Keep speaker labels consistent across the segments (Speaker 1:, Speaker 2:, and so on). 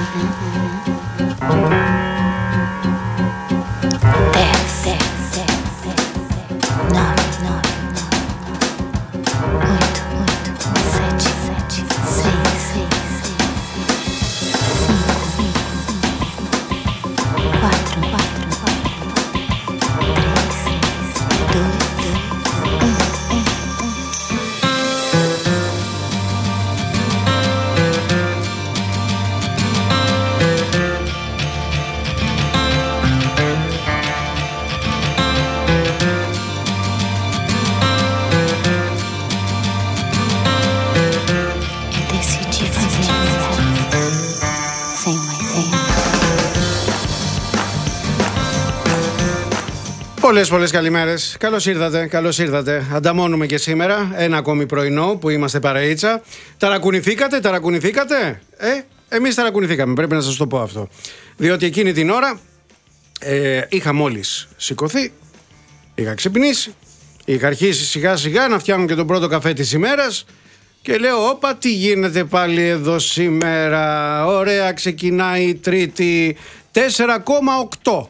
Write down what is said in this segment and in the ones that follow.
Speaker 1: Πολλές καλημέρες. Καλώς ήρθατε. Ανταμώνουμε και σήμερα ένα ακόμη πρωινό που είμαστε παρεΐτσα. Ταρακουνηθήκατε? Εμείς ταρακουνηθήκαμε, πρέπει να σας το πω αυτό. Διότι εκείνη την ώρα είχα μόλις σηκωθεί, είχα ξυπνήσει, είχα αρχίσει σιγά σιγά να φτιάχνω και τον πρώτο καφέ της ημέρας και λέω όπα, τι γίνεται πάλι εδώ σήμερα? Ωραία, ξεκινάει η Τρίτη. 4,8.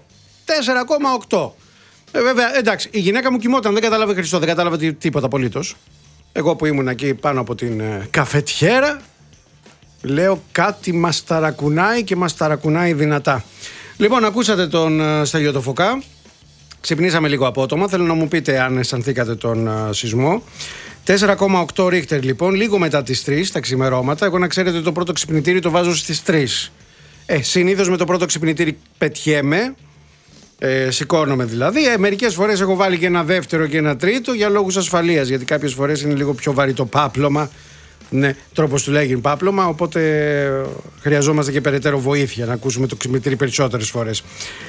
Speaker 1: Βέβαια, εντάξει, η γυναίκα μου κοιμόταν, δεν κατάλαβε Χριστό, δεν κατάλαβε τίποτα απολύτως. Εγώ που ήμουν εκεί πάνω από την καφετιέρα, λέω κάτι μας ταρακουνάει και μας ταρακουνάει δυνατά. Λοιπόν, ακούσατε τον Στέλιο το Φωκά. Ξυπνήσαμε λίγο απότομα. Θέλω να μου πείτε αν αισθανθήκατε τον σεισμό. 4,8 ρίχτερ λοιπόν, λίγο μετά τις 3 τα ξημερώματα. Εγώ να ξέρετε το πρώτο ξυπνητήρι το βάζω στις 3. Συνήθως με το πρώτο ξυπνητήρι πετιέμαι. Σηκώνομαι δηλαδή. Μερικές φορές έχω βάλει και ένα δεύτερο και ένα τρίτο για λόγους ασφαλείας. Γιατί κάποιες φορές είναι λίγο πιο βαρύ το πάπλωμα. Ναι, τρόπος του λέγει πάπλωμα. Οπότε χρειαζόμαστε και περαιτέρω βοήθεια να ακούσουμε το ξυπνητήρι περισσότερες φορές.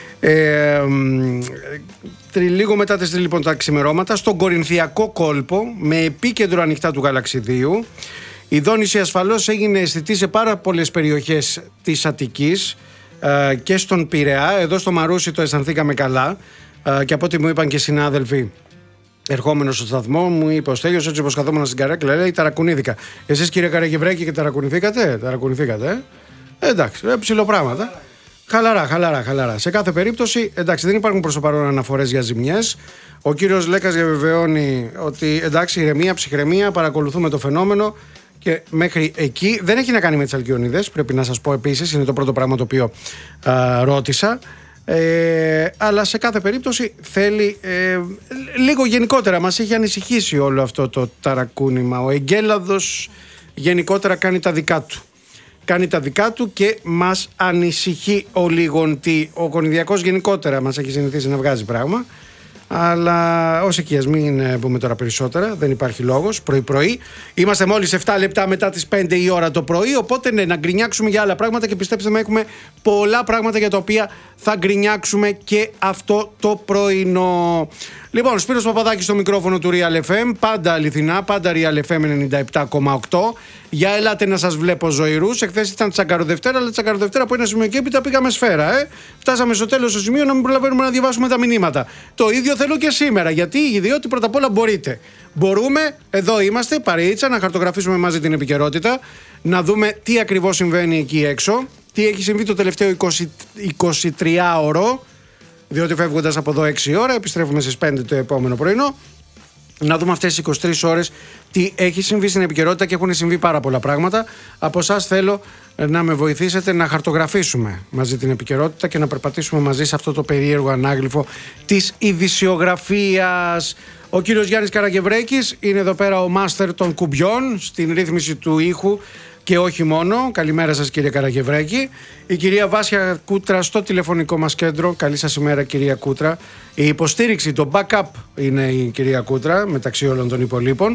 Speaker 1: Λίγο μετά τις 3 λοιπόν τα ξημερώματα, στον Κορινθιακό κόλπο, με επίκεντρο ανοιχτά του Γαλαξιδίου. Η δόνηση ασφαλώς έγινε αισθητή σε πάρα πολλές περιοχές της Αττικής και στον Πειραιά. Εδώ στο Μαρούσι το αισθανθήκαμε καλά και από ό,τι μου είπαν και συνάδελφοι ερχόμενος στο σταθμό, μου είπε ο Στέλιος, έτσι όπως καθόμουν στην καρέκλα, λέει ταρακουνήθηκα. Εσείς κύριε Καραγευρέκη και ταρακουνηθήκατε? Εντάξει, ψιλοπράγματα. Χαλαρά. Σε κάθε περίπτωση, εντάξει, δεν υπάρχουν προς το παρόν αναφορές για ζημιές. Ο κύριος Λέκας διαβεβαιώνει ότι εντάξει, ηρεμία, ψυχραιμία, παρακολουθούμε το φαινόμενο. Και μέχρι εκεί δεν έχει να κάνει με τις Αλκιονίδες, πρέπει να σας πω επίσης, είναι το πρώτο πράγμα το οποίο ρώτησα. Αλλά σε κάθε περίπτωση θέλει λίγο γενικότερα, μας έχει ανησυχήσει όλο αυτό το ταρακούνημα. Ο Εγκέλαδος γενικότερα κάνει τα δικά του και μας ανησυχεί ο Λιγοντή. Ο Κορινθιακός γενικότερα μας έχει συνηθίσει να βγάζει πράγμα. Αλλά ως εκεί, ας μην πούμε τώρα περισσότερα, δεν υπάρχει λόγος. Πρωί-πρωί. Είμαστε μόλις 7 λεπτά μετά τις 5 η ώρα το πρωί. Οπότε ναι, να γκρινιάξουμε για άλλα πράγματα και πιστέψτε με, έχουμε πολλά πράγματα για τα οποία θα γκρινιάξουμε και αυτό το πρωινό. Λοιπόν, Σπύρος Παπαδάκης στο μικρόφωνο του Real FM. Πάντα αληθινά, πάντα Real FM 97,8. Για ελάτε να σας βλέπω ζωηρούς. Εχθές ήταν Τσακαροδευτέρα, αλλά Τσακαροδευτέρα από ένα σημείο και έπειτα πήγαμε σφαίρα. Φτάσαμε στο τέλος στο σημείο να μην προλαβαίνουμε να διαβάσουμε τα μηνύματα. Το ίδιο θέλω και σήμερα. Διότι πρώτα απ' όλα μπορείτε. Μπορούμε, εδώ είμαστε, παρεΐτσα, να χαρτογραφήσουμε μαζί την επικαιρότητα, να δούμε τι ακριβώς συμβαίνει εκεί έξω, τι έχει συμβεί το τελευταίο 23ωρο. Διότι φεύγοντας από εδώ 6 ώρα, επιστρέφουμε στις 5 το επόμενο πρωινό. Να δούμε αυτές τις 23 ώρες τι έχει συμβεί στην επικαιρότητα και έχουν συμβεί πάρα πολλά πράγματα. Από εσάς θέλω να με βοηθήσετε να χαρτογραφήσουμε μαζί την επικαιρότητα και να περπατήσουμε μαζί σε αυτό το περίεργο ανάγλυφο της ειδησιογραφίας. Ο κύριος Γιάννης Καραγευρέκης είναι εδώ πέρα ο μάστερ των κουμπιών στην ρύθμιση του ήχου. Και όχι μόνο. Καλημέρα σας κύριε Καραγευρέκη. Η κυρία Βάσια Κούτρα στο τηλεφωνικό μας κέντρο. Καλή σας ημέρα κυρία Κούτρα. Η υποστήριξη, το backup είναι η κυρία Κούτρα μεταξύ όλων των υπολείπων.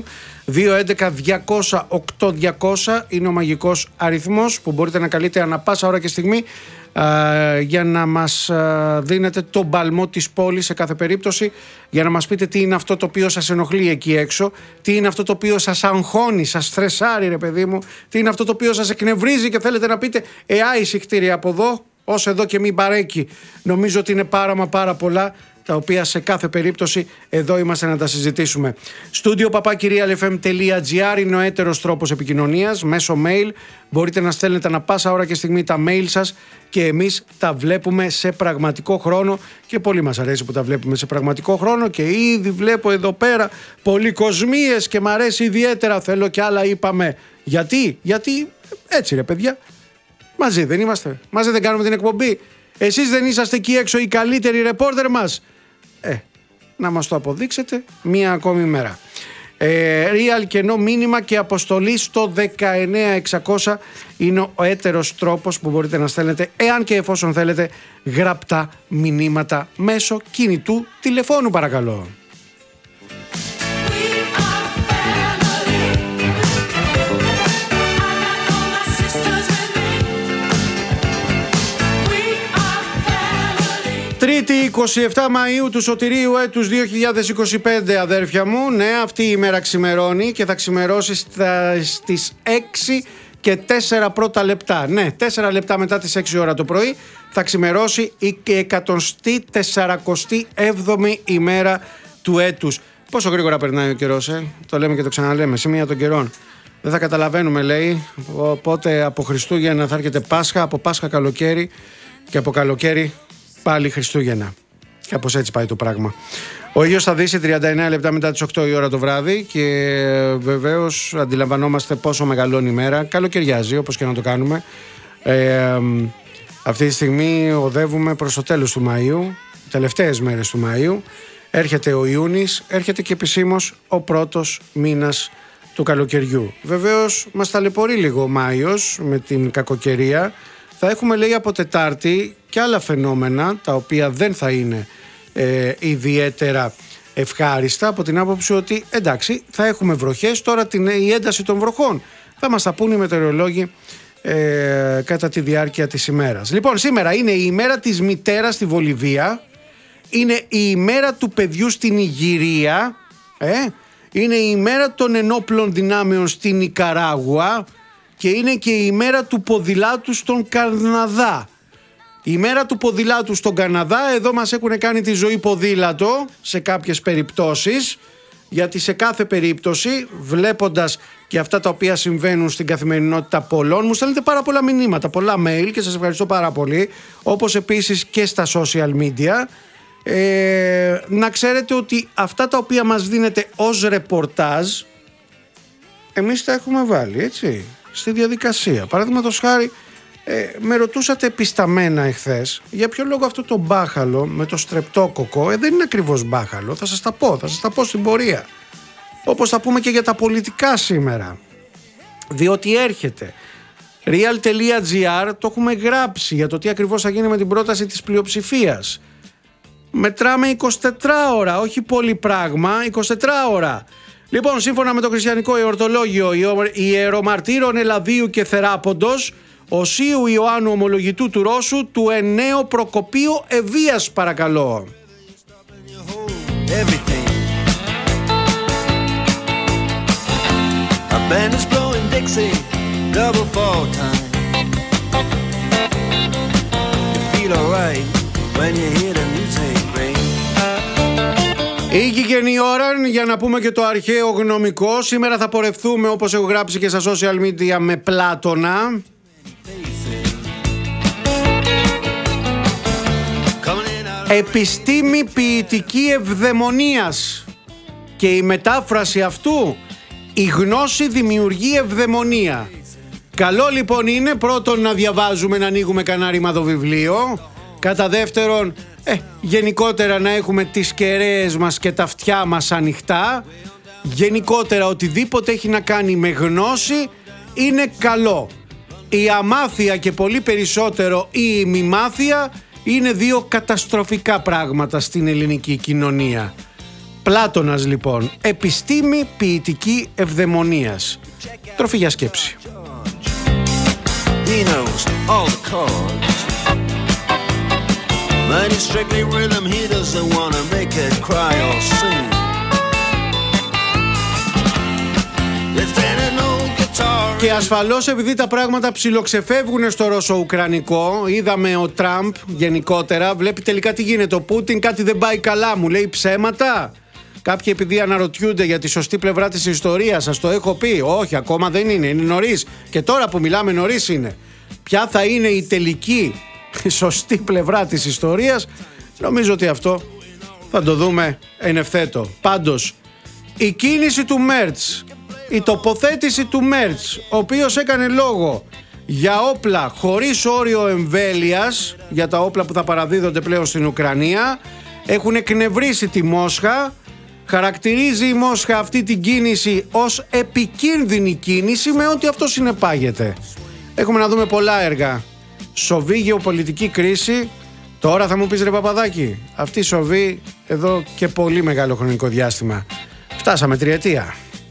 Speaker 1: 211-200-8200 είναι ο μαγικός αριθμός που μπορείτε να καλείτε ανά πάσα ώρα και στιγμή για να μας δίνετε τον παλμό της πόλης σε κάθε περίπτωση, για να μας πείτε τι είναι αυτό το οποίο σας ενοχλεί εκεί έξω, τι είναι αυτό το οποίο σας αγχώνει, σας στρεσάρει ρε παιδί μου, τι είναι αυτό το οποίο σας εκνευρίζει και θέλετε να πείτε ησυχτήρια από εδώ ως εδώ και μην παρέκει. Νομίζω ότι είναι πάρα πολλά τα οποία σε κάθε περίπτωση εδώ είμαστε να τα συζητήσουμε. studio@realfm.gr είναι ο έτερος τρόπος επικοινωνίας, μέσω mail. Μπορείτε να στέλνετε ανα πάσα ώρα και στιγμή τα mail σας και εμείς τα βλέπουμε σε πραγματικό χρόνο και πολύ μας αρέσει που τα βλέπουμε σε πραγματικό χρόνο και ήδη βλέπω εδώ πέρα πολυκοσμίες και μ' αρέσει ιδιαίτερα, θέλω κι άλλα είπαμε. Γιατί έτσι ρε παιδιά, μαζί δεν είμαστε, μαζί δεν κάνουμε την εκπομπή. Εσείς δεν είσαστε εκεί έξω οι καλύτεροι ρεπόρτερ μας? Να μας το αποδείξετε μία ακόμη μέρα. Real κενό μήνυμα και αποστολή στο 19600 είναι ο έτερος τρόπος που μπορείτε να στέλνετε, εάν και εφόσον θέλετε, γραπτά μηνύματα μέσω κινητού τηλεφώνου, παρακαλώ. Τρίτη 27 Μαΐου του σωτηρίου έτους 2025, αδέρφια μου. Ναι, αυτή η ημέρα ξημερώνει και θα ξημερώσει στις 6 και 4 πρώτα λεπτά. Ναι, 4 λεπτά μετά τις 6 ώρα το πρωί θα ξημερώσει η 147η ημέρα του έτους. Πόσο γρήγορα περνάει ο καιρός, το λέμε και το ξαναλέμε, σημεία των καιρών. Δεν θα καταλαβαίνουμε, λέει, πότε από Χριστούγεννα θα έρχεται Πάσχα, από Πάσχα καλοκαίρι και από καλοκαίρι πάλι Χριστούγεννα. Κάπως έτσι πάει το πράγμα. Ο ήλιος θα δύσει 39 λεπτά μετά τις 8 η ώρα το βράδυ και βεβαίως αντιλαμβανόμαστε πόσο μεγαλώνει η μέρα. Καλοκαιριάζει, όπως και να το κάνουμε. Αυτή τη στιγμή οδεύουμε προς το τέλος του Μαΐου, τελευταίες μέρες του Μαΐου. Έρχεται ο Ιούνις, έρχεται και επισήμως ο πρώτος μήνας του καλοκαιριού. Βεβαίως μας ταλαιπωρεί λίγο ο Μάιος με την κακοκαιρία. Θα έχουμε, λέει, από Τετάρτη και άλλα φαινόμενα τα οποία δεν θα είναι ιδιαίτερα ευχάριστα, από την άποψη ότι εντάξει, θα έχουμε βροχές. Τώρα η ένταση των βροχών θα μας τα πούν οι μετεωρολόγοι κατά τη διάρκεια της ημέρας. Λοιπόν, σήμερα είναι η ημέρα της μητέρας στη Βολιβία, είναι η ημέρα του παιδιού στην Ιγυρία, είναι η ημέρα των ενόπλων δυνάμεων στην Νικαράγουα και είναι και η ημέρα του ποδηλάτου στον Καναδά. Η ημέρα του ποδηλάτου στον Καναδά, εδώ μας έχουν κάνει τη ζωή ποδήλατο σε κάποιες περιπτώσεις, γιατί σε κάθε περίπτωση, βλέποντας και αυτά τα οποία συμβαίνουν στην καθημερινότητα πολλών, μου στέλνετε πάρα πολλά μηνύματα, πολλά mail και σας ευχαριστώ πάρα πολύ, όπως επίσης και στα social media. Να ξέρετε ότι αυτά τα οποία μας δίνετε ως ρεπορτάζ, εμείς τα έχουμε βάλει, έτσι, στη διαδικασία. Παραδείγματος χάρη, με ρωτούσατε επισταμένα εχθές για ποιο λόγο αυτό το μπάχαλο με το στρεπτόκοκο δεν είναι ακριβώς μπάχαλο. Θα σας τα πω στην πορεία. Όπως θα πούμε και για τα πολιτικά σήμερα, διότι έρχεται real.gr, το έχουμε γράψει για το τι ακριβώς θα γίνει με την πρόταση της πλειοψηφίας. Μετράμε 24 ώρα, όχι πολύ πράγμα, 24 ώρα. Λοιπόν, σύμφωνα με το χριστιανικό εορτολόγιο ιερομαρτύρων Ελαδίου και Θεράποντος, Οσίου Ιωάννου Ομολογητού του Ρώσου, του Εννέου Προκοπίου Ευβίας, παρακαλώ. Ήγηκε η ώρα για να πούμε και το αρχαίο γνωμικό. Σήμερα θα πορευτούμε, όπως έχω γράψει και στα social media, με Πλάτωνα. Επιστήμη ποιητική ευδαιμονίας. Και η μετάφραση αυτού, η γνώση δημιουργεί ευδαιμονία. Καλό λοιπόν είναι πρώτον να διαβάζουμε, να ανοίγουμε κανένα ρημάδο βιβλίο. Κατά δεύτερον, γενικότερα να έχουμε τις κεραίες μας και τα αυτιά μας ανοιχτά. Γενικότερα οτιδήποτε έχει να κάνει με γνώση είναι καλό. Η αμάθεια και πολύ περισσότερο η ημιμάθεια είναι δύο καταστροφικά πράγματα στην ελληνική κοινωνία. Πλάτωνας λοιπόν, επιστήμη ποιητική ευδαιμονίας. Τροφή για σκέψη. He knows all the chords. But it's strictly rhythm, he doesn't want to make it cry or sing. If there ain't no guitar Και ασφαλώς επειδή τα πράγματα ψιλοξεφεύγουν στο ρωσο-ουκρανικό, είδαμε ο Τραμπ γενικότερα, βλέπει τελικά τι γίνεται. Ο Πούτιν κάτι δεν πάει καλά, μου λέει ψέματα. Κάποιοι επειδή αναρωτιούνται για τη σωστή πλευρά της ιστορίας, σας το έχω πει. Όχι, ακόμα δεν είναι, είναι νωρίς. Και τώρα που μιλάμε νωρίς είναι. Ποια θα είναι η τελική σωστή πλευρά της ιστορίας, νομίζω ότι αυτό θα το δούμε εν ευθέτω. Πάντως, η κίνηση του Μέρτς, η τοποθέτηση του Μέρτς, ο οποίος έκανε λόγο για όπλα χωρίς όριο εμβέλειας, για τα όπλα που θα παραδίδονται πλέον στην Ουκρανία, έχουν εκνευρίσει τη Μόσχα. Χαρακτηρίζει η Μόσχα αυτή την κίνηση ως επικίνδυνη κίνηση με ό,τι αυτό συνεπάγεται. Έχουμε να δούμε πολλά έργα. Σοβεί γεωπολιτική κρίση. Τώρα θα μου πεις ρε Παπαδάκη, αυτή σοβεί εδώ και πολύ μεγάλο χρονικό διάστημα. Φτάσαμε τριετία.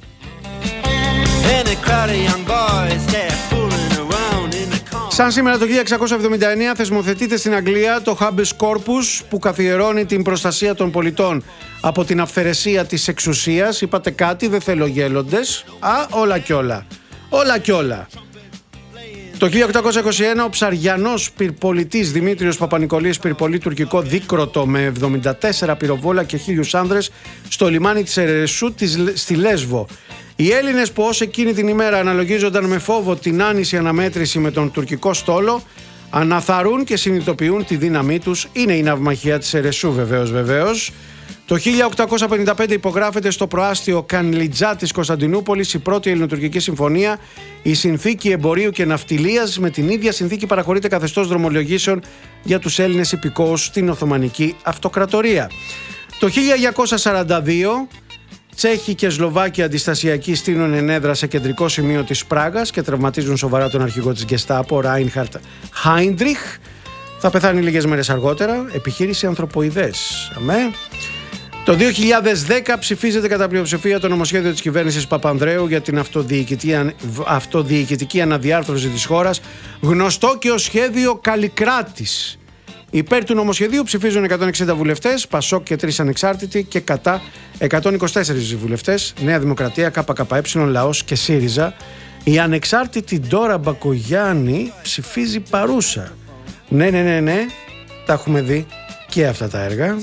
Speaker 1: Σαν σήμερα το 1679 θεσμοθετείται στην Αγγλία το Habeas Corpus, που καθιερώνει την προστασία των πολιτών από την αυθαιρεσία της εξουσίας. Είπατε κάτι, δεν θέλω γέλοντες. Όλα κι όλα. Όλα κι όλα. Το 1821 ο ψαριανός πυρπολιτής Δημήτριος Παπα-Νικολής πυρπολεί τουρκικό δίκροτο με 74 πυροβόλα και 1.000 άνδρες στο λιμάνι της Ερεσού στη Λέσβο. Οι Έλληνες που ως εκείνη την ημέρα αναλογίζονταν με φόβο την άνηση αναμέτρηση με τον τουρκικό στόλο, αναθαρούν και συνειδητοποιούν τη δύναμή τους. Είναι η ναυμαχία της Ερεσού βεβαίως. Το 1855 υπογράφεται στο προάστιο Κανλιτζά της Κωνσταντινούπολης η πρώτη ελληνοτουρκική συμφωνία, η συνθήκη εμπορίου και ναυτιλίας. Με την ίδια συνθήκη παραχωρείται καθεστώς δρομολογήσεων για τους Έλληνες υπηκόους στην Οθωμανική Αυτοκρατορία. Το 1942 Τσέχοι και Σλοβάκοι αντιστασιακοί στείλουν ενέδρα σε κεντρικό σημείο της Πράγας και τραυματίζουν σοβαρά τον αρχηγό της Γκεστάπο, Ράινχαρτ Χάιντριχ. Θα πεθάνει λίγες μέρες αργότερα. Επιχείρηση ανθρωποειδές. Αμέ. Το 2010 ψηφίζεται κατά πλειοψηφία το νομοσχέδιο της κυβέρνησης Παπανδρέου για την αυτοδιοικητική αναδιάρθρωση της χώρας, γνωστό και ως σχέδιο Καλλικράτης. Υπέρ του νομοσχεδίου ψηφίζουν 160 βουλευτές, Πασόκ και 3 ανεξάρτητοι, και κατά 124 βουλευτές, Νέα Δημοκρατία, ΚΚΕ, Λαός και ΣΥΡΙΖΑ. Η ανεξάρτητη Ντόρα Μπακογιάννη ψηφίζει παρούσα. Ναι, τα έχουμε δει και αυτά τα έργα.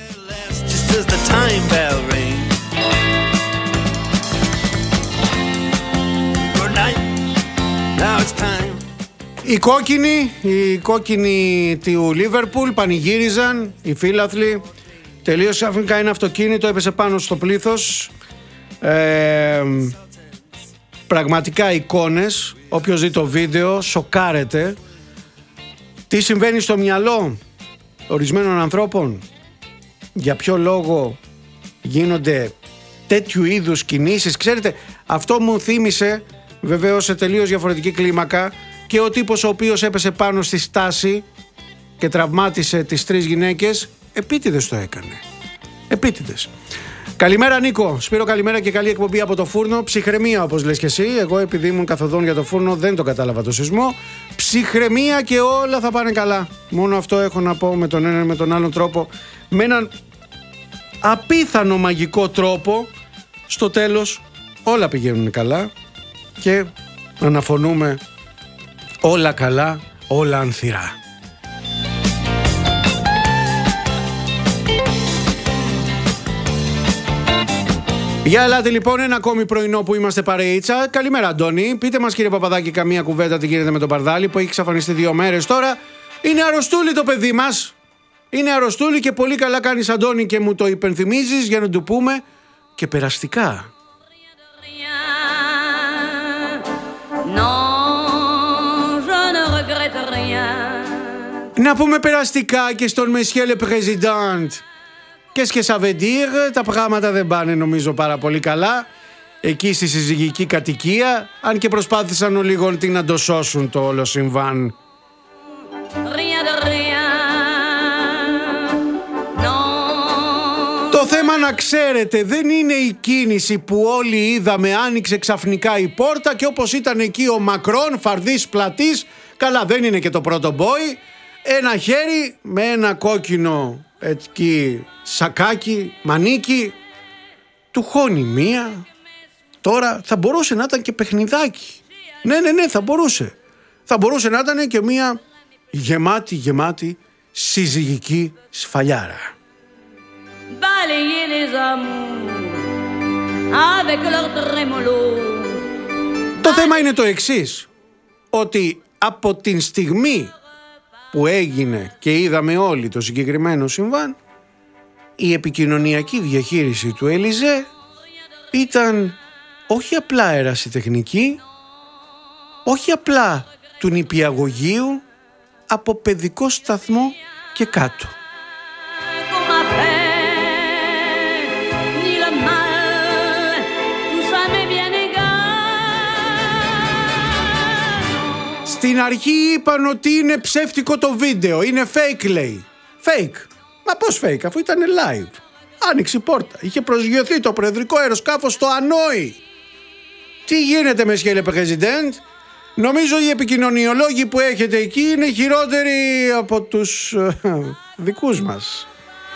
Speaker 1: Οι κόκκινοι του Λίβερπουλ πανηγύριζαν, οι φίλαθλοι. Τελείωσε αφρικά ένα αυτοκίνητο, έπεσε πάνω στο πλήθος. Πραγματικά εικόνες. Όποιος δει το βίντεο σοκάρεται. Τι συμβαίνει στο μυαλό ορισμένων ανθρώπων, για ποιο λόγο γίνονται τέτοιου είδους κινήσεις. Ξέρετε, αυτό μου θύμισε βεβαίως σε τελείως διαφορετική κλίμακα και ο τύπος ο οποίος έπεσε πάνω στη στάση και τραυμάτισε τις 3 γυναίκες. Επίτηδες το έκανε. Επίτηδες. Καλημέρα Νίκο. Σπύρο, καλημέρα και καλή εκπομπή από το φούρνο. Ψυχραιμία όπως λες και εσύ. Εγώ επειδή ήμουν καθοδόν για το φούρνο δεν το κατάλαβα το σεισμό. Ψυχραιμία και όλα θα πάνε καλά. Μόνο αυτό έχω να πω με τον ένα με τον άλλον τρόπο. Με έναν απίθανο μαγικό τρόπο. Στο τέλος όλα πηγαίνουν καλά και αναφωνούμε όλα καλά, όλα ανθυρά. Για ελάτε λοιπόν, ένα ακόμη πρωινό που είμαστε παρεΐτσα. Καλημέρα Αντώνη. Πείτε μας κύριε Παπαδάκη καμία κουβέντα τι γίνεται με τον Παρδάλη που έχει εξαφανιστεί 2 μέρες τώρα. Είναι αρρωστούλη το παιδί μας. Είναι αρρωστούλη και πολύ καλά κάνεις Αντώνη και μου το υπενθυμίζεις για να του πούμε και περαστικά. Να πούμε περαστικά και στον Monsieur le Président. Qu'est-ce que ça veut dire? Τα πράγματα δεν πάνε νομίζω πάρα πολύ καλά εκεί στη συζυγική κατοικία, αν και προσπάθησαν λίγο να το σώσουν το όλο συμβάν. Το θέμα να ξέρετε δεν είναι η κίνηση που όλοι είδαμε, άνοιξε ξαφνικά η πόρτα και όπως ήταν εκεί ο Μακρόν φαρδής πλατής, καλά δεν είναι και το πρώτο μπόι, ένα χέρι με ένα κόκκινο εκεί σακάκι, μανίκι, του χώνει μία. Τώρα θα μπορούσε να ήταν και παιχνιδάκι. Ναι, θα μπορούσε. Θα μπορούσε να ήταν και μια γεμάτη συζυγική σφαλιάρα. Το θέμα είναι το εξής, ότι από την στιγμή που έγινε και είδαμε όλοι το συγκεκριμένο συμβάν, η επικοινωνιακή διαχείριση του Έλιζε ήταν όχι απλά ερασιτεχνική, όχι απλά του νηπιαγωγείου, από παιδικό σταθμό και κάτω. Στην αρχή είπαν ότι είναι ψεύτικο το βίντεο, είναι fake λέει. Fake. Μα πώς fake, αφού ήταν live. Άνοιξε η πόρτα, είχε προσγειωθεί το προεδρικό αεροσκάφος στο Ανόη. Τι γίνεται Monsieur le Président? Νομίζω οι επικοινωνιολόγοι που έχετε εκεί είναι χειρότεροι από τους δικούς μας.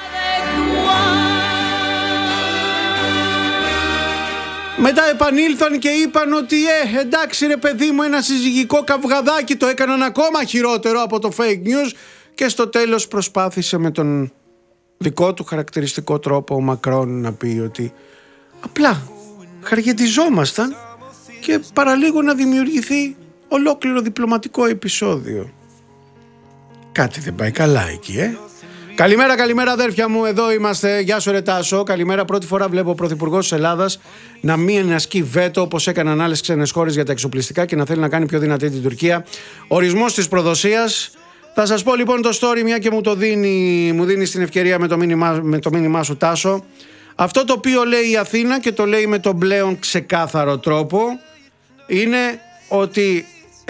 Speaker 1: Μετά επανήλθαν και είπαν ότι εντάξει ρε παιδί μου, ένα συζυγικό καυγαδάκι, το έκαναν ακόμα χειρότερο από το fake news, και στο τέλος προσπάθησε με τον δικό του χαρακτηριστικό τρόπο ο Μακρόν να πει ότι απλά χαργεντιζόμασταν και παραλίγο να δημιουργηθεί ολόκληρο διπλωματικό επεισόδιο. Κάτι δεν πάει καλά εκεί, Καλημέρα αδέρφια μου, εδώ είμαστε. Γεια σου ρε Τάσο, καλημέρα. Πρώτη φορά βλέπω ο Πρωθυπουργός της Ελλάδας να μην ασκεί βέτο όπως έκαναν άλλες ξένες χώρες για τα εξοπλιστικά και να θέλει να κάνει πιο δυνατή την Τουρκία. Ορισμός της προδοσίας. Θα σας πω λοιπόν το story, μια και μου δίνει την ευκαιρία με το μήνυμά σου Τάσο. Αυτό το οποίο λέει η Αθήνα και το λέει με τον πλέον ξεκάθαρο τρόπο είναι ότι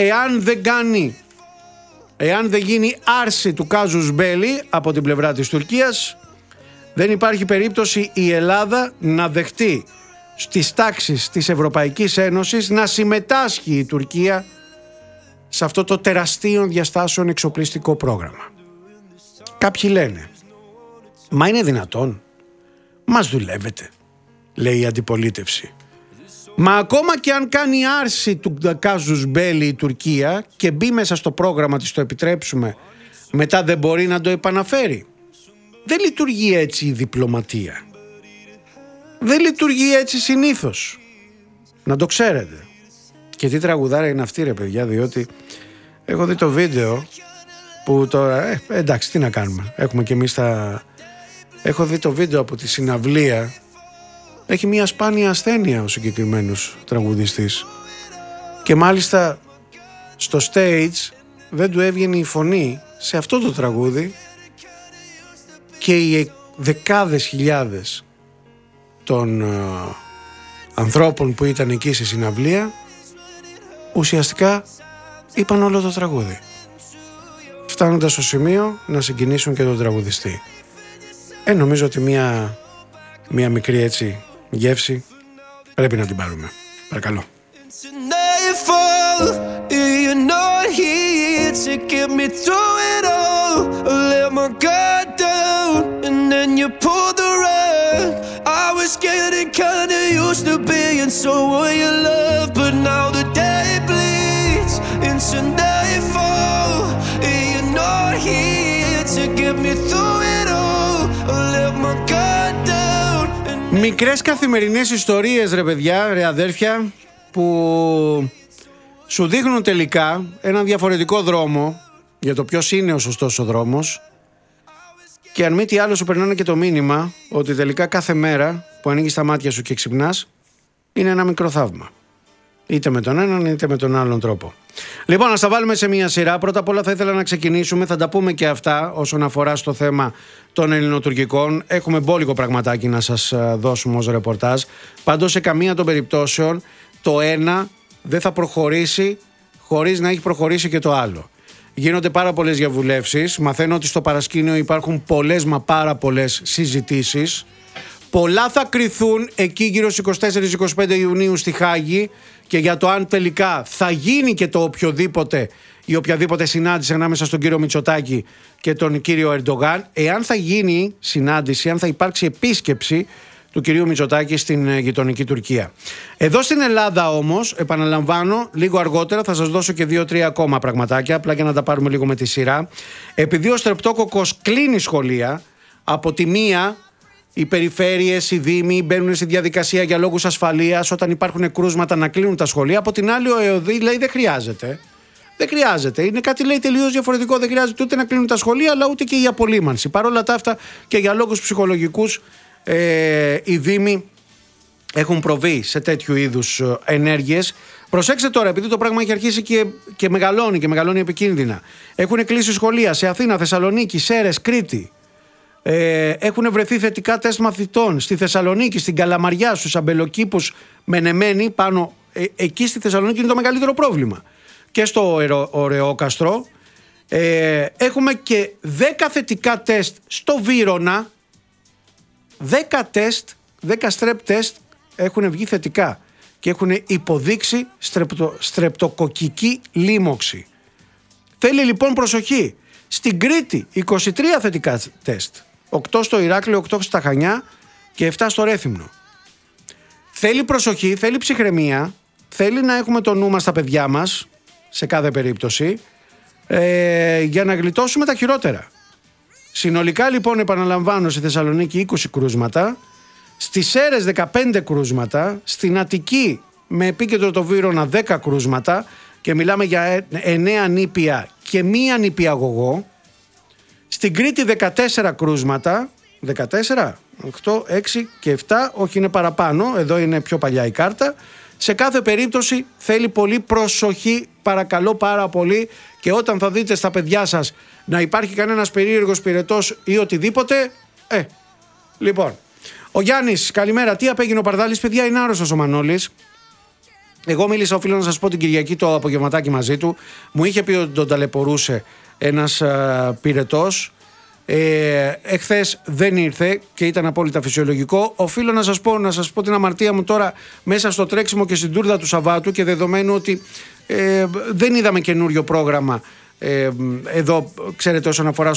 Speaker 1: εάν δεν γίνει άρση του κάζους μπέλι από την πλευρά της Τουρκίας, δεν υπάρχει περίπτωση η Ελλάδα να δεχτεί στις τάξεις της Ευρωπαϊκής Ένωσης να συμμετάσχει η Τουρκία σε αυτό το τεραστίων διαστάσεων εξοπλιστικό πρόγραμμα. Κάποιοι λένε, μα είναι δυνατόν? Μας δουλεύετε, λέει η αντιπολίτευση. Μα ακόμα και αν κάνει άρση του κάζους μπέλι η Τουρκία και μπει μέσα στο πρόγραμμα της, το επιτρέψουμε, μετά δεν μπορεί να το επαναφέρει. Δεν λειτουργεί έτσι η διπλωματία. Δεν λειτουργεί έτσι συνήθως. Να το ξέρετε. Και τι τραγουδάρα είναι αυτή ρε παιδιά, διότι έχω δει το βίντεο που τώρα, εντάξει τι να κάνουμε, έχουμε και εμείς έχω δει το βίντεο από τη συναυλία. Έχει μια σπάνια ασθένεια ο συγκεκριμένος τραγουδιστής και μάλιστα στο stage δεν του έβγαινε η φωνή σε αυτό το τραγούδι και οι δεκάδες χιλιάδες των ανθρώπων που ήταν εκεί στη συναυλία ουσιαστικά είπαν όλο το τραγούδι, φτάνοντας στο σημείο να συγκινήσουν και τον τραγουδιστή. Νομίζω ότι μια μικρή έτσι γεύση πρέπει να την πάρουμε. Παρακαλώ. Μικρές καθημερινές ιστορίες ρε παιδιά, ρε αδέρφια, που σου δείχνουν τελικά έναν διαφορετικό δρόμο για το ποιος είναι ο σωστός ο δρόμος, και αν μη τι άλλο σου περνάνε και το μήνυμα ότι τελικά κάθε μέρα που ανοίγεις τα μάτια σου και ξυπνάς είναι ένα μικρό θαύμα, είτε με τον έναν είτε με τον άλλον τρόπο. Λοιπόν, να τα βάλουμε σε μια σειρά. Πρώτα απ' όλα θα ήθελα να ξεκινήσουμε, θα τα πούμε και αυτά όσον αφορά στο θέμα των ελληνοτουρκικών. Έχουμε μπόλικο πραγματάκι να σας δώσουμε ως ρεπορτάζ. Πάντως σε καμία των περιπτώσεων το ένα δεν θα προχωρήσει χωρίς να έχει προχωρήσει και το άλλο. Γίνονται πάρα πολλές διαβουλεύσεις. Μαθαίνω ότι στο παρασκήνιο υπάρχουν πολλές μα πάρα πολλές συζητήσεις. Πολλά θα κριθούν εκεί γύρω στις 24-25 Ιουνίου στη Χάγη, και για το αν τελικά θα γίνει και το οποιοδήποτε ή οποιαδήποτε συνάντηση ανάμεσα στον κύριο Μητσοτάκη και τον κύριο Ερντογάν. Εάν θα γίνει συνάντηση, αν θα υπάρξει επίσκεψη, του κυρίου Μητσοτάκη στην γειτονική Τουρκία. Εδώ στην Ελλάδα όμως, επαναλαμβάνω, λίγο αργότερα θα σας δώσω και 2-3 ακόμα πραγματάκια, απλά για να τα πάρουμε λίγο με τη σειρά. Επειδή ο στρεπτόκοκκος κλείνει σχολεία, από τη μία οι περιφέρειες, οι δήμοι μπαίνουν στη διαδικασία για λόγους ασφαλείας όταν υπάρχουν κρούσματα να κλείνουν τα σχολεία, από την άλλη ο ΕΟΔΗ λέει δεν χρειάζεται. Δεν χρειάζεται. Είναι κάτι λέει τελείως διαφορετικό. Δεν χρειάζεται ούτε να κλείνουν τα σχολεία, αλλά ούτε και η απολύμανση. Παρ' όλα τα αυτά και για λόγους ψυχολογικούς οι δήμοι έχουν προβεί σε τέτοιου είδους ενέργειες. Προσέξτε τώρα, επειδή το πράγμα έχει αρχίσει και μεγαλώνει επικίνδυνα. Έχουν κλείσει σχολεία σε Αθήνα, Θεσσαλονίκη, Σέρρες, Κρήτη. Έχουν βρεθεί θετικά τεστ μαθητών στη Θεσσαλονίκη, στην Καλαμαριά, στους αμπελοκήπους Μενεμένη πάνω. Εκεί στη Θεσσαλονίκη είναι το μεγαλύτερο πρόβλημα. Και στο Ωρεόκαστρο. Έχουμε και 10 θετικά τεστ στο Βύρωνα. 10 στρεπ τεστ έχουν βγει θετικά και έχουν υποδείξει στρεπτοκοκκική λίμωξη. Θέλει λοιπόν προσοχή. Στην Κρήτη 23 θετικά τεστ. 8 στο Ηράκλειο, 8 στα Χανιά και 7 στο Ρέθυμνο. Θέλει προσοχή, θέλει ψυχραιμία, θέλει να έχουμε το νου μας στα παιδιά μας σε κάθε περίπτωση για να γλιτώσουμε τα χειρότερα. Συνολικά λοιπόν, επαναλαμβάνω, στη Θεσσαλονίκη 20 κρούσματα, στις Σέρρες 15 κρούσματα, στην Αττική με επίκεντρο το Βύρωνα 10 κρούσματα και μιλάμε για 9 νήπια και μία νηπιαγωγό. Στην Κρήτη 14 κρούσματα, 14, 8, 6 και 7, όχι είναι παραπάνω, εδώ είναι πιο παλιά η κάρτα. Σε κάθε περίπτωση θέλει πολύ προσοχή, παρακαλώ πάρα πολύ, και όταν θα δείτε στα παιδιά σας να υπάρχει κανένας περίεργος πυρετός ή οτιδήποτε, λοιπόν. Ο Γιάννης, καλημέρα, τι απέγινε ο Παρδάλης, παιδιά, είναι άρρωστος ο Μανώλης. Εγώ μίλησα, οφείλω να σας πω, την Κυριακή το απογευματάκι μαζί του. Μου είχε πει ότι τον ταλαιπωρούσε ένας πυρετός. Εχθές δεν ήρθε και ήταν απόλυτα φυσιολογικό. Οφείλω να σας πω την αμαρτία μου τώρα μέσα στο τρέξιμο και στην τούρδα του Σαββάτου, και δεδομένου ότι δεν είδαμε καινούριο πρόγραμμα εδώ, ξέρετε, όσον αφορά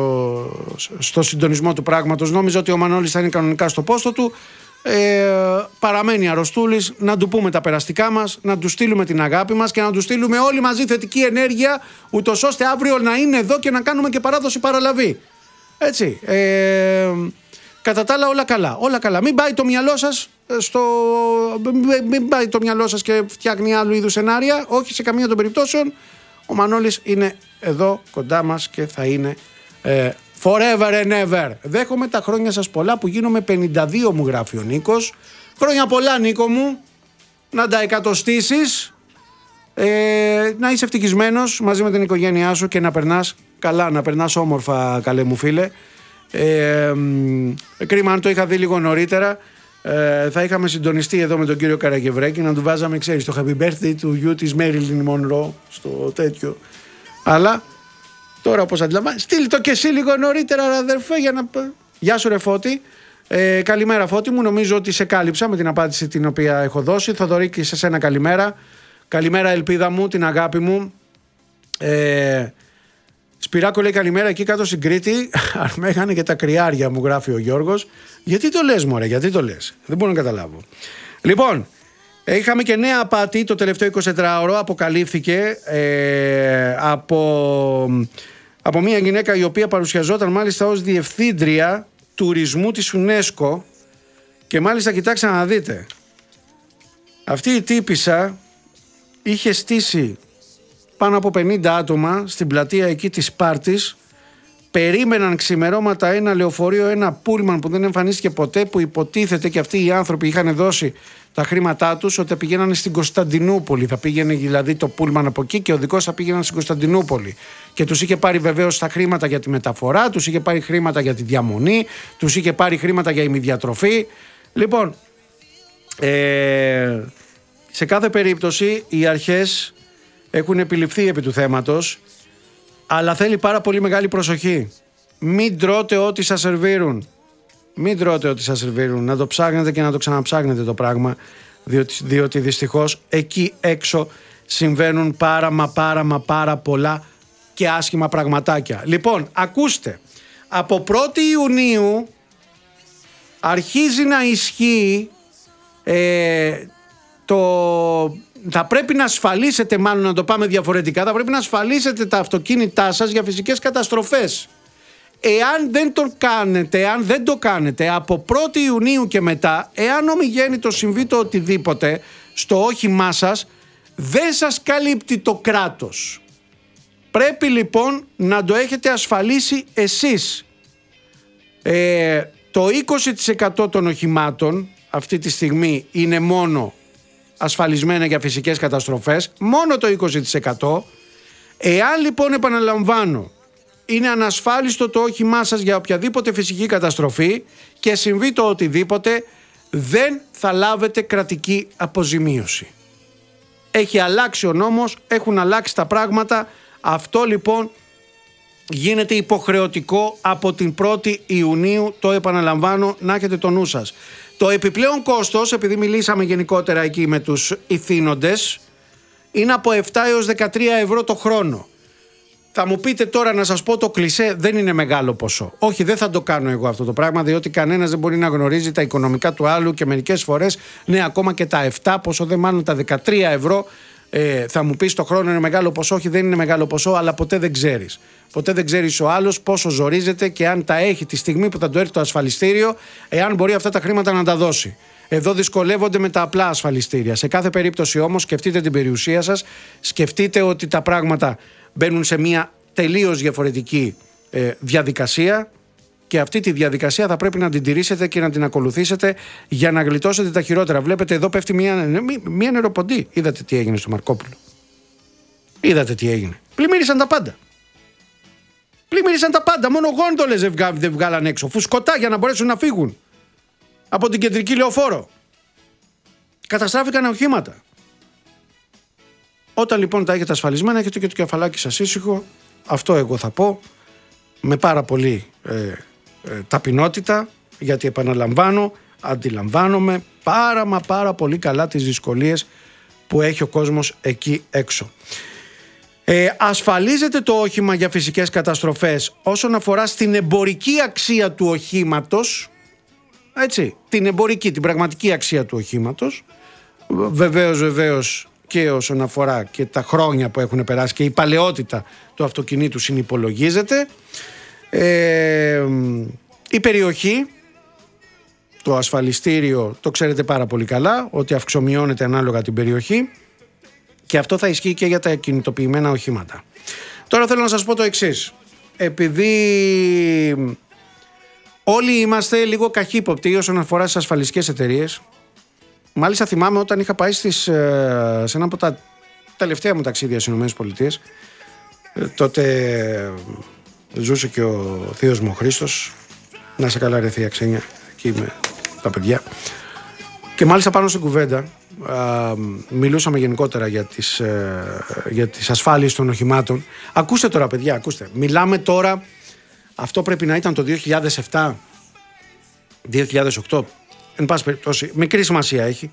Speaker 1: στο συντονισμό του πράγματος. Νόμιζα ότι ο Μανώλης θα είναι κανονικά στο πόστο του. Παραμένει αρρωστούλης. Να του πούμε τα περαστικά μας, να του στείλουμε την αγάπη μας και να του στείλουμε όλοι μαζί θετική ενέργεια, ούτως ώστε αύριο να είναι εδώ και να κάνουμε και παράδοση παραλαβή. Έτσι. Κατά τα άλλα όλα καλά. Όλα καλά. Μην πάει το μυαλό σας μην πάει το μυαλό σας και φτιάχνει άλλου είδους σενάρια. Όχι, σε καμία των περιπτώσεων. Ο Μανώλης είναι εδώ κοντά μας και θα είναι forever and ever. Δέχομαι τα χρόνια σας πολλά που γίνομαι 52, μου γράφει ο Νίκος. Χρόνια πολλά, Νίκο μου. Να τα εκατοστήσεις. Να είσαι ευτυχισμένος μαζί με την οικογένειά σου και να περνάς καλά, να περνάς όμορφα, καλέ μου φίλε. Κρίμα, αν το είχα δει λίγο νωρίτερα, θα είχαμε συντονιστεί εδώ με τον κύριο Καραγευρέκη να του βάζαμε, ξέρεις, το happy birthday του γιου της Marilyn Monroe στο τέτοιο. Αλλά τώρα, όπως αντιλαμβάνεσαι, στείλ το και εσύ λίγο νωρίτερα, αδερφέ, για να... Γεια σου ρε Φώτη. Καλημέρα Φώτη μου, νομίζω ότι σε κάλυψα με την απάντηση την οποία έχω δώσει. Θοδωρίκη, σε σένα καλημέρα. Καλημέρα ελπίδα μου, την αγάπη μου. Σπυράκο λέει καλημέρα εκεί κάτω στην Κρήτη. Αρμέγανε και τα κρυάρια, μου γράφει ο Γιώργος. Γιατί το λες μωρέ, γιατί το λες? Δεν μπορώ να καταλάβω. Λοιπόν, είχαμε και νέα απάτη το τελευταίο 24ωρο. Αποκαλύφθηκε από μια γυναίκα η οποία παρουσιαζόταν μάλιστα ως διευθύντρια τουρισμού της UNESCO. Και μάλιστα, κοιτάξτε να δείτε, αυτή η τύπισσα είχε στήσει πάνω από 50 άτομα στην πλατεία εκεί της Σπάρτης. Περίμεναν ξημερώματα ένα λεωφορείο, ένα πούλμαν που δεν εμφανίστηκε ποτέ, που υποτίθεται και αυτοί οι άνθρωποι είχαν δώσει τα χρήματά τους ότι πηγαίνανε στην Κωνσταντινούπολη. Θα πήγαινε δηλαδή το πούλμαν από εκεί και ο οδηγός θα πήγαιναν στην Κωνσταντινούπολη. Και τους είχε πάρει βεβαίως τα χρήματα για τη μεταφορά, τους είχε πάρει χρήματα για τη διαμονή, τους είχε πάρει χρήματα για ημιδιατροφή. Λοιπόν, σε κάθε περίπτωση οι αρχές έχουν επιληφθεί επί του θέματος, αλλά θέλει πάρα πολύ μεγάλη προσοχή. Μην τρώτε ό,τι σας σερβίρουν. Μην τρώτε ό,τι σας σερβίρουν. Να το ψάχνετε και να το ξαναψάχνετε το πράγμα, διότι δυστυχώς εκεί έξω συμβαίνουν πάρα πολλά και άσχημα πραγματάκια. Λοιπόν, ακούστε, από 1η Ιουνίου αρχίζει να ισχύει θα πρέπει να ασφαλίσετε, μάλλον να το πάμε διαφορετικά, θα πρέπει να ασφαλίσετε τα αυτοκίνητά σας για φυσικές καταστροφές. Εάν δεν το κάνετε από 1η Ιουνίου και μετά, εάν ομιγέννητο συμβεί το οτιδήποτε στο όχημά σας, δεν σας καλύπτει το κράτος. Πρέπει λοιπόν να το έχετε ασφαλίσει εσείς. Το 20% των οχημάτων αυτή τη στιγμή είναι μόνο ασφαλισμένα για φυσικές καταστροφές, μόνο το 20%. Εάν λοιπόν, επαναλαμβάνω, είναι ανασφάλιστο το όχημά σας για οποιαδήποτε φυσική καταστροφή και συμβεί το οτιδήποτε, δεν θα λάβετε κρατική αποζημίωση. Έχει αλλάξει ο νόμος, έχουν αλλάξει τα πράγματα. Αυτό λοιπόν γίνεται υποχρεωτικό από την 1η Ιουνίου, το επαναλαμβάνω, να έχετε το νου σας. Το επιπλέον κόστος, επειδή μιλήσαμε γενικότερα εκεί με τους ηθήνοντες, είναι από 7 έως 13 ευρώ το χρόνο. Θα μου πείτε τώρα, να σας πω το κλισέ, δεν είναι μεγάλο ποσό. Όχι, δεν θα το κάνω εγώ αυτό το πράγμα, διότι κανένας δεν μπορεί να γνωρίζει τα οικονομικά του άλλου και μερικές φορές, ναι, ακόμα και τα 7, πόσο δεν μάλλον τα 13 ευρώ, θα μου πεις το χρόνο είναι μεγάλο ποσό. Όχι, δεν είναι μεγάλο ποσό, αλλά ποτέ δεν ξέρεις. Ποτέ δεν ξέρεις ο άλλος πόσο ζορίζεται και αν τα έχει τη στιγμή που θα του έρθει το ασφαλιστήριο, εάν μπορεί αυτά τα χρήματα να τα δώσει. Εδώ δυσκολεύονται με τα απλά ασφαλιστήρια. Σε κάθε περίπτωση όμως, σκεφτείτε την περιουσία σας, σκεφτείτε ότι τα πράγματα μπαίνουν σε μια τελείως διαφορετική διαδικασία και αυτή τη διαδικασία θα πρέπει να την τηρήσετε και να την ακολουθήσετε για να γλιτώσετε τα χειρότερα. Βλέπετε εδώ πέφτει μια νεροποντή. Είδατε τι έγινε στο Μαρκόπουλο. Είδατε τι έγινε. Πλημμύρισαν τα πάντα. Πλημμύρισαν τα πάντα. Μόνο γόντολες δεν βγάλαν έξω. Φουσκωτά για να μπορέσουν να φύγουν από την κεντρική λεωφόρο. Καταστράφηκαν οχήματα. Όταν λοιπόν τα έχετε ασφαλισμένα, έχετε και το κεφαλάκι σας ήσυχο. Αυτό εγώ θα πω με πάρα πολύ ταπεινότητα, γιατί επαναλαμβάνω, αντιλαμβάνομαι πάρα πολύ καλά τις δυσκολίες που έχει ο κόσμος εκεί έξω. Ασφαλίζεται το όχημα για φυσικές καταστροφές όσον αφορά στην εμπορική αξία του οχήματος, έτσι, την εμπορική, την πραγματική αξία του οχήματος, βεβαίως και όσον αφορά και τα χρόνια που έχουν περάσει και η παλαιότητα του αυτοκινήτου συνυπολογίζεται. Η περιοχή, το ασφαλιστήριο, το ξέρετε πάρα πολύ καλά ότι αυξομειώνεται ανάλογα την περιοχή και αυτό θα ισχύει και για τα κινητοποιημένα οχήματα. Τώρα θέλω να σας πω το εξής. Επειδή όλοι είμαστε λίγο καχύποπτοι όσον αφορά στις ασφαλιστικές εταιρείες, μάλιστα θυμάμαι όταν είχα πάει σε ένα από τα τελευταία μου ταξίδια στις ΗΠΑ, τότε ζούσε και ο θείος μου ο Χρήστος, να σε καλά ρε θεία Ξένια, εκεί με τα παιδιά, και μάλιστα πάνω στην κουβέντα μιλούσαμε γενικότερα για τις ασφάλειες των οχημάτων. Ακούστε τώρα παιδιά, ακούστε, μιλάμε τώρα, αυτό πρέπει να ήταν το 2007, 2008, εν πάση περιπτώσει, μικρή σημασία έχει.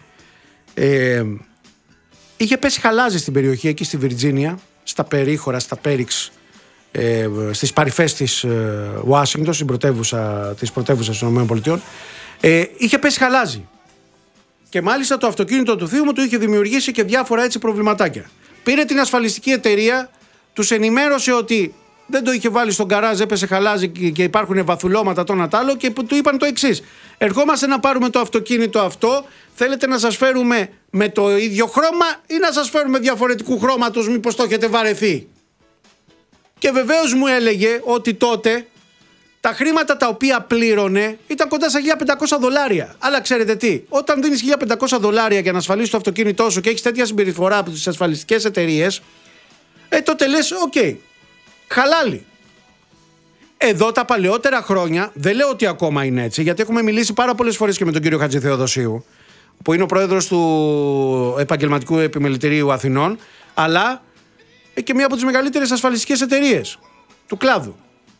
Speaker 1: Είχε πέσει χαλάζι στην περιοχή εκεί στη Βιρτζίνια, στα περίχωρα, στα πέριξ, στις παρυφές της Ουάσιγκτον, της πρωτεύουσας των ΗΠΑ. Είχε πέσει χαλάζι. Και μάλιστα το αυτοκίνητο του θείου μου του είχε δημιουργήσει και διάφορα έτσι προβληματάκια. Πήρε την ασφαλιστική εταιρεία, τους ενημέρωσε ότι δεν το είχε βάλει στον καράζ, έπεσε χαλάζι και υπάρχουν βαθουλώματα το ένα τ' άλλο, και του είπαν το εξής: ερχόμαστε να πάρουμε το αυτοκίνητο αυτό, θέλετε να σας φέρουμε με το ίδιο χρώμα ή να σας φέρουμε διαφορετικού χρώματος, μήπως το έχετε βαρεθεί? Και βεβαίως μου έλεγε ότι τότε τα χρήματα τα οποία πλήρωνε ήταν κοντά στα $1.500. Αλλά ξέρετε τι, όταν δίνεις $1.500 για να ασφαλίσεις το αυτοκίνητό σου και έχεις τέτοια συμπεριφορά από τις ασφαλιστικές εταιρείες, τότε λες οκ, χαλάλι. Εδώ τα παλαιότερα χρόνια, δεν λέω ότι ακόμα είναι έτσι, γιατί έχουμε μιλήσει πάρα πολλές φορές και με τον κύριο Χατζηθεοδοσίου, που είναι ο πρόεδρος του Επαγγελματικού Επιμελητηρίου Αθηνών, αλλά και μία από τις μεγαλύτερες ασφαλιστικές εταιρείες του κλάδου.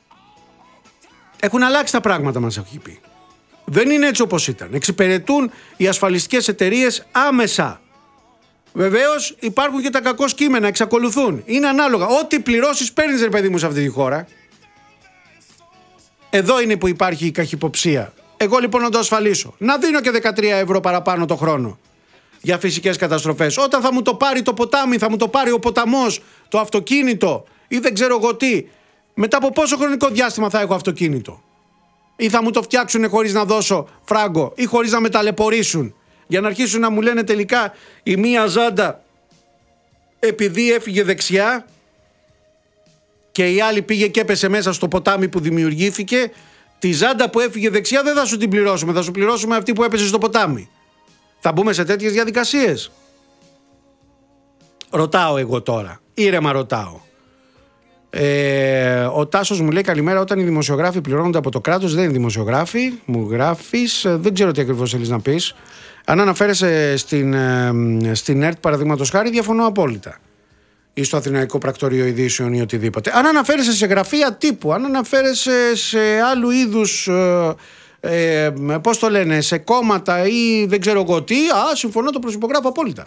Speaker 1: Έχουν αλλάξει τα πράγματα, μας έχει πει. Δεν είναι έτσι όπως ήταν. Εξυπηρετούν οι ασφαλιστικές εταιρείες άμεσα. Βεβαίως υπάρχουν και τα κακό κείμενα, εξακολουθούν. Είναι ανάλογα. Ό,τι πληρώσεις παίρνεις ρε παιδί μου σε αυτή τη χώρα. Εδώ είναι που υπάρχει η καχυποψία Εγώ λοιπόν να το ασφαλίσω. Να δίνω και 13 ευρώ παραπάνω το χρόνο για φυσικές καταστροφές. Όταν θα μου το πάρει το ποτάμι, θα μου το πάρει ο ποταμός, το αυτοκίνητο ή δεν ξέρω εγώ τι, μετά από πόσο χρονικό διάστημα θα έχω αυτοκίνητο? Ή θα μου το φτιάξουν χωρίς να δώσω φράγκο ή χωρίς να με ταλαιπωρήσουν, για να αρχίσουν να μου λένε τελικά η μία ζάντα επειδή έφυγε δεξιά και η άλλη πήγε και έπεσε μέσα στο ποτάμι που δημιουργήθηκε, τη ζάντα που έφυγε δεξιά δεν θα σου την πληρώσουμε, θα σου πληρώσουμε αυτή που έπεσε στο ποτάμι. Θα μπούμε σε τέτοιες διαδικασίες? Ρωτάω εγώ τώρα, ήρεμα ρωτάω. Ο Τάσος μου λέει καλημέρα, όταν οι δημοσιογράφοι πληρώνονται από το κράτος δεν είναι δημοσιογράφοι, μου γράφεις, δεν ξέρω τι ακριβώς θέλεις να πεις. Αν αναφέρεσαι στην ΕΡΤ παραδείγματος χάρη, διαφωνώ απόλυτα, ή στο Αθηναϊκό Πρακτορείο Ειδήσεων ή οτιδήποτε. Αν αναφέρεσαι σε γραφεία τύπου, αν αναφέρεσαι σε άλλου είδους πώς το λένε, σε κόμματα ή δεν ξέρω εγώ τι, συμφωνώ, το προσυπογράφω απόλυτα.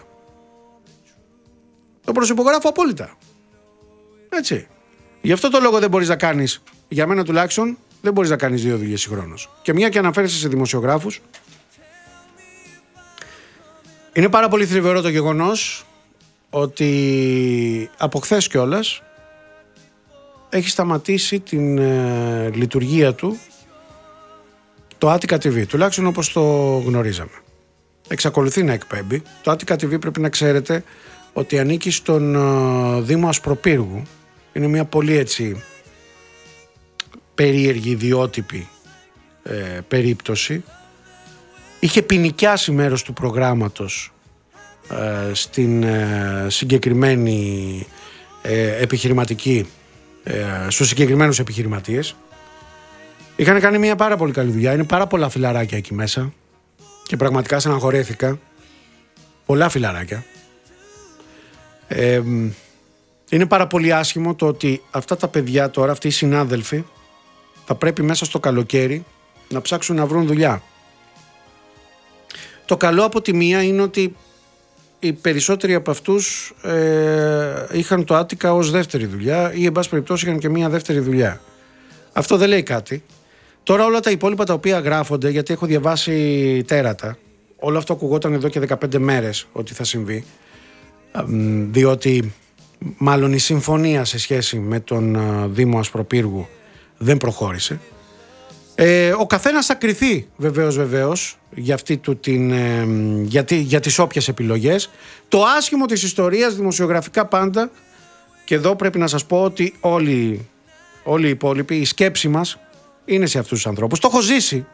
Speaker 1: Το προσυπογράφω απόλυτα. Έτσι. Γι' αυτό το λόγο δεν μπορείς να κάνεις, για μένα τουλάχιστον, δεν μπορείς να κάνεις δύο δουλειές συγχρόνως. Και μια και αναφέρεσαι σε δημοσιογράφους, είναι πάρα πολύ θλιβερό το γεγονός ότι από χθες κιόλας έχει σταματήσει την λειτουργία του το Attica TV, τουλάχιστον όπως το γνωρίζαμε. Εξακολουθεί να εκπέμπει. Το Attica TV, πρέπει να ξέρετε ότι ανήκει στον Δήμο Ασπροπύργου. Είναι μια πολύ έτσι περίεργη, ιδιότυπη περίπτωση. Είχε ποινικιάσει μέρος του προγράμματος στην συγκεκριμένη επιχειρηματική, στους συγκεκριμένους επιχειρηματίες. Είχαν κάνει μια πάρα πολύ καλή δουλειά. Είναι πάρα πολλά φιλαράκια εκεί μέσα και πραγματικά στεναχωρέθηκα. Πολλά φιλαράκια. Είναι πάρα πολύ άσχημο το ότι αυτά τα παιδιά τώρα, αυτοί οι συνάδελφοι, θα πρέπει μέσα στο καλοκαίρι να ψάξουν να βρουν δουλειά. Το καλό από τη μία είναι ότι οι περισσότεροι από αυτούς είχαν το Attica ως δεύτερη δουλειά ή εν πάση περιπτώσει είχαν και μία δεύτερη δουλειά. Αυτό δεν λέει κάτι. Τώρα όλα τα υπόλοιπα τα οποία γράφονται, γιατί έχω διαβάσει τέρατα, όλο αυτό ακουγόταν εδώ και 15 μέρες ότι θα συμβεί, διότι μάλλον η συμφωνία σε σχέση με τον Δήμο Ασπροπύργου δεν προχώρησε. Ο καθένας θα κριθεί βεβαίως για τις όποιες επιλογές. Το άσχημο της ιστορίας δημοσιογραφικά πάντα, και εδώ πρέπει να σας πω ότι όλοι οι υπόλοιποι, η σκέψη μας είναι σε αυτούς τους ανθρώπους. Το έχω ζήσει,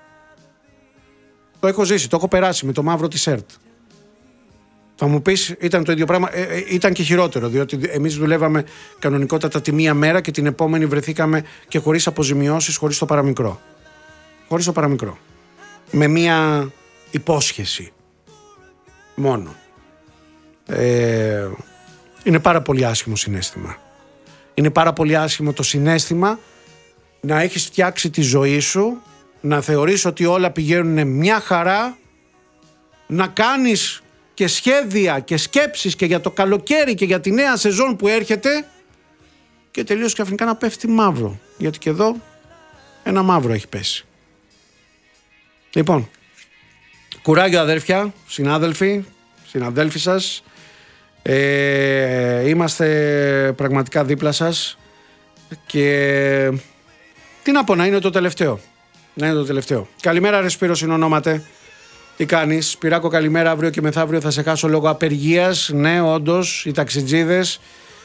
Speaker 1: το έχω περάσει με το μαύρο της ΕΡΤ. Θα μου πεις, ήταν το ίδιο πράγμα, ήταν και χειρότερο, διότι εμείς δουλεύαμε κανονικότατα τη μία μέρα και την επόμενη βρεθήκαμε και χωρίς αποζημιώσεις, χωρίς το παραμικρό. Χωρίς το παραμικρό. Με μία υπόσχεση μόνο. Είναι πάρα πολύ άσχημο συναίσθημα. Είναι πάρα πολύ άσχημο το συναίσθημα να έχεις φτιάξει τη ζωή σου, να θεωρείς ότι όλα πηγαίνουν μια χαρά, να κάνεις και σχέδια και σκέψεις και για το καλοκαίρι και για τη νέα σεζόν που έρχεται και τελείως ξαφνικά να πέφτει μαύρο. Γιατί και εδώ ένα μαύρο έχει πέσει. Λοιπόν, κουράγιο αδέρφια, συναδέλφοι σας. Είμαστε πραγματικά δίπλα σας και τι να πω, να είναι το τελευταίο. Καλημέρα ρε Σπύρο, συνονόματε. Τι κάνεις? Σπυράκο, καλημέρα. Αύριο και μεθαύριο θα σε χάσω λόγω απεργίας. Ναι, όντως, οι ταξιτζίδες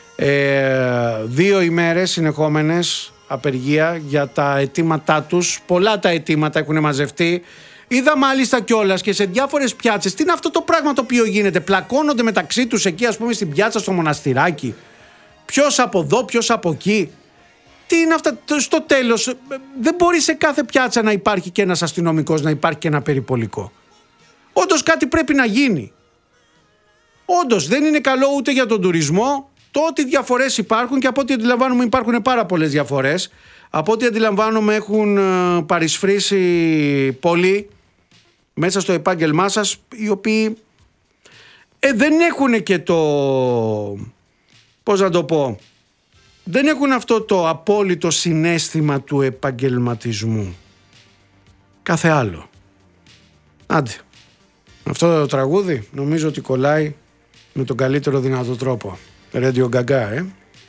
Speaker 1: 2 ημέρες συνεχόμενες απεργία για τα αιτήματά τους. Πολλά τα αιτήματα έχουν μαζευτεί. Είδα μάλιστα κιόλας και σε διάφορες πιάτσες. Τι είναι αυτό το πράγμα το οποίο γίνεται? Πλακώνονται μεταξύ τους εκεί, ας πούμε, στην πιάτσα στο Μοναστηράκι. Ποιος από εδώ, ποιος από εκεί. Τι είναι αυτά? Στο τέλος, δεν μπορεί σε κάθε πιάτσα να υπάρχει και ένας αστυνομικός, να υπάρχει και ένα περιπολικό. Όντως κάτι πρέπει να γίνει. Όντως δεν είναι καλό ούτε για τον τουρισμό. Το ότι διαφορές υπάρχουν, και από ό,τι αντιλαμβάνομαι υπάρχουν πάρα πολλές διαφορές. Από ό,τι αντιλαμβάνομαι έχουν παρισφρήσει πολλοί μέσα στο επάγγελμά σας, οι οποίοι δεν έχουν και το, πώς να το πω, δεν έχουν αυτό το απόλυτο συναίσθημα του επαγγελματισμού. κάθε άλλο. Άντε. Αυτό το τραγούδι νομίζω ότι κολλάει με τον καλύτερο δυνατό τρόπο. Radio Gaga,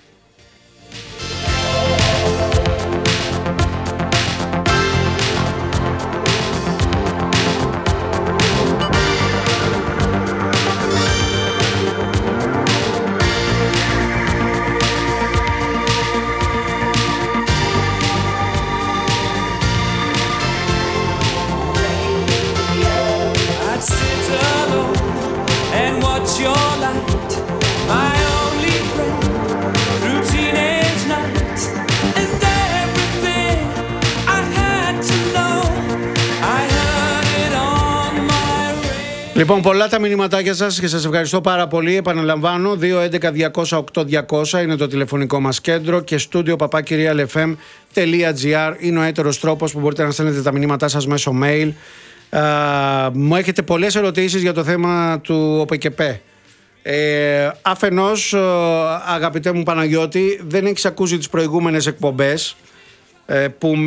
Speaker 1: Λοιπόν, πολλά τα μηνύματάκια σας και σας ευχαριστώ πάρα πολύ. Επαναλαμβάνω, 211-200-8200 είναι το τηλεφωνικό μας κέντρο και studio@realfm.gr είναι ο έτερος τρόπος που μπορείτε να στέλνετε τα μηνύματά σας μέσω mail. Μου έχετε πολλές ερωτήσεις για το θέμα του ΟΠΕΚΕΠΕ. Αφενός, αγαπητέ μου Παναγιώτη, δεν έχεις ακούσει τις προηγούμενες εκπομπές που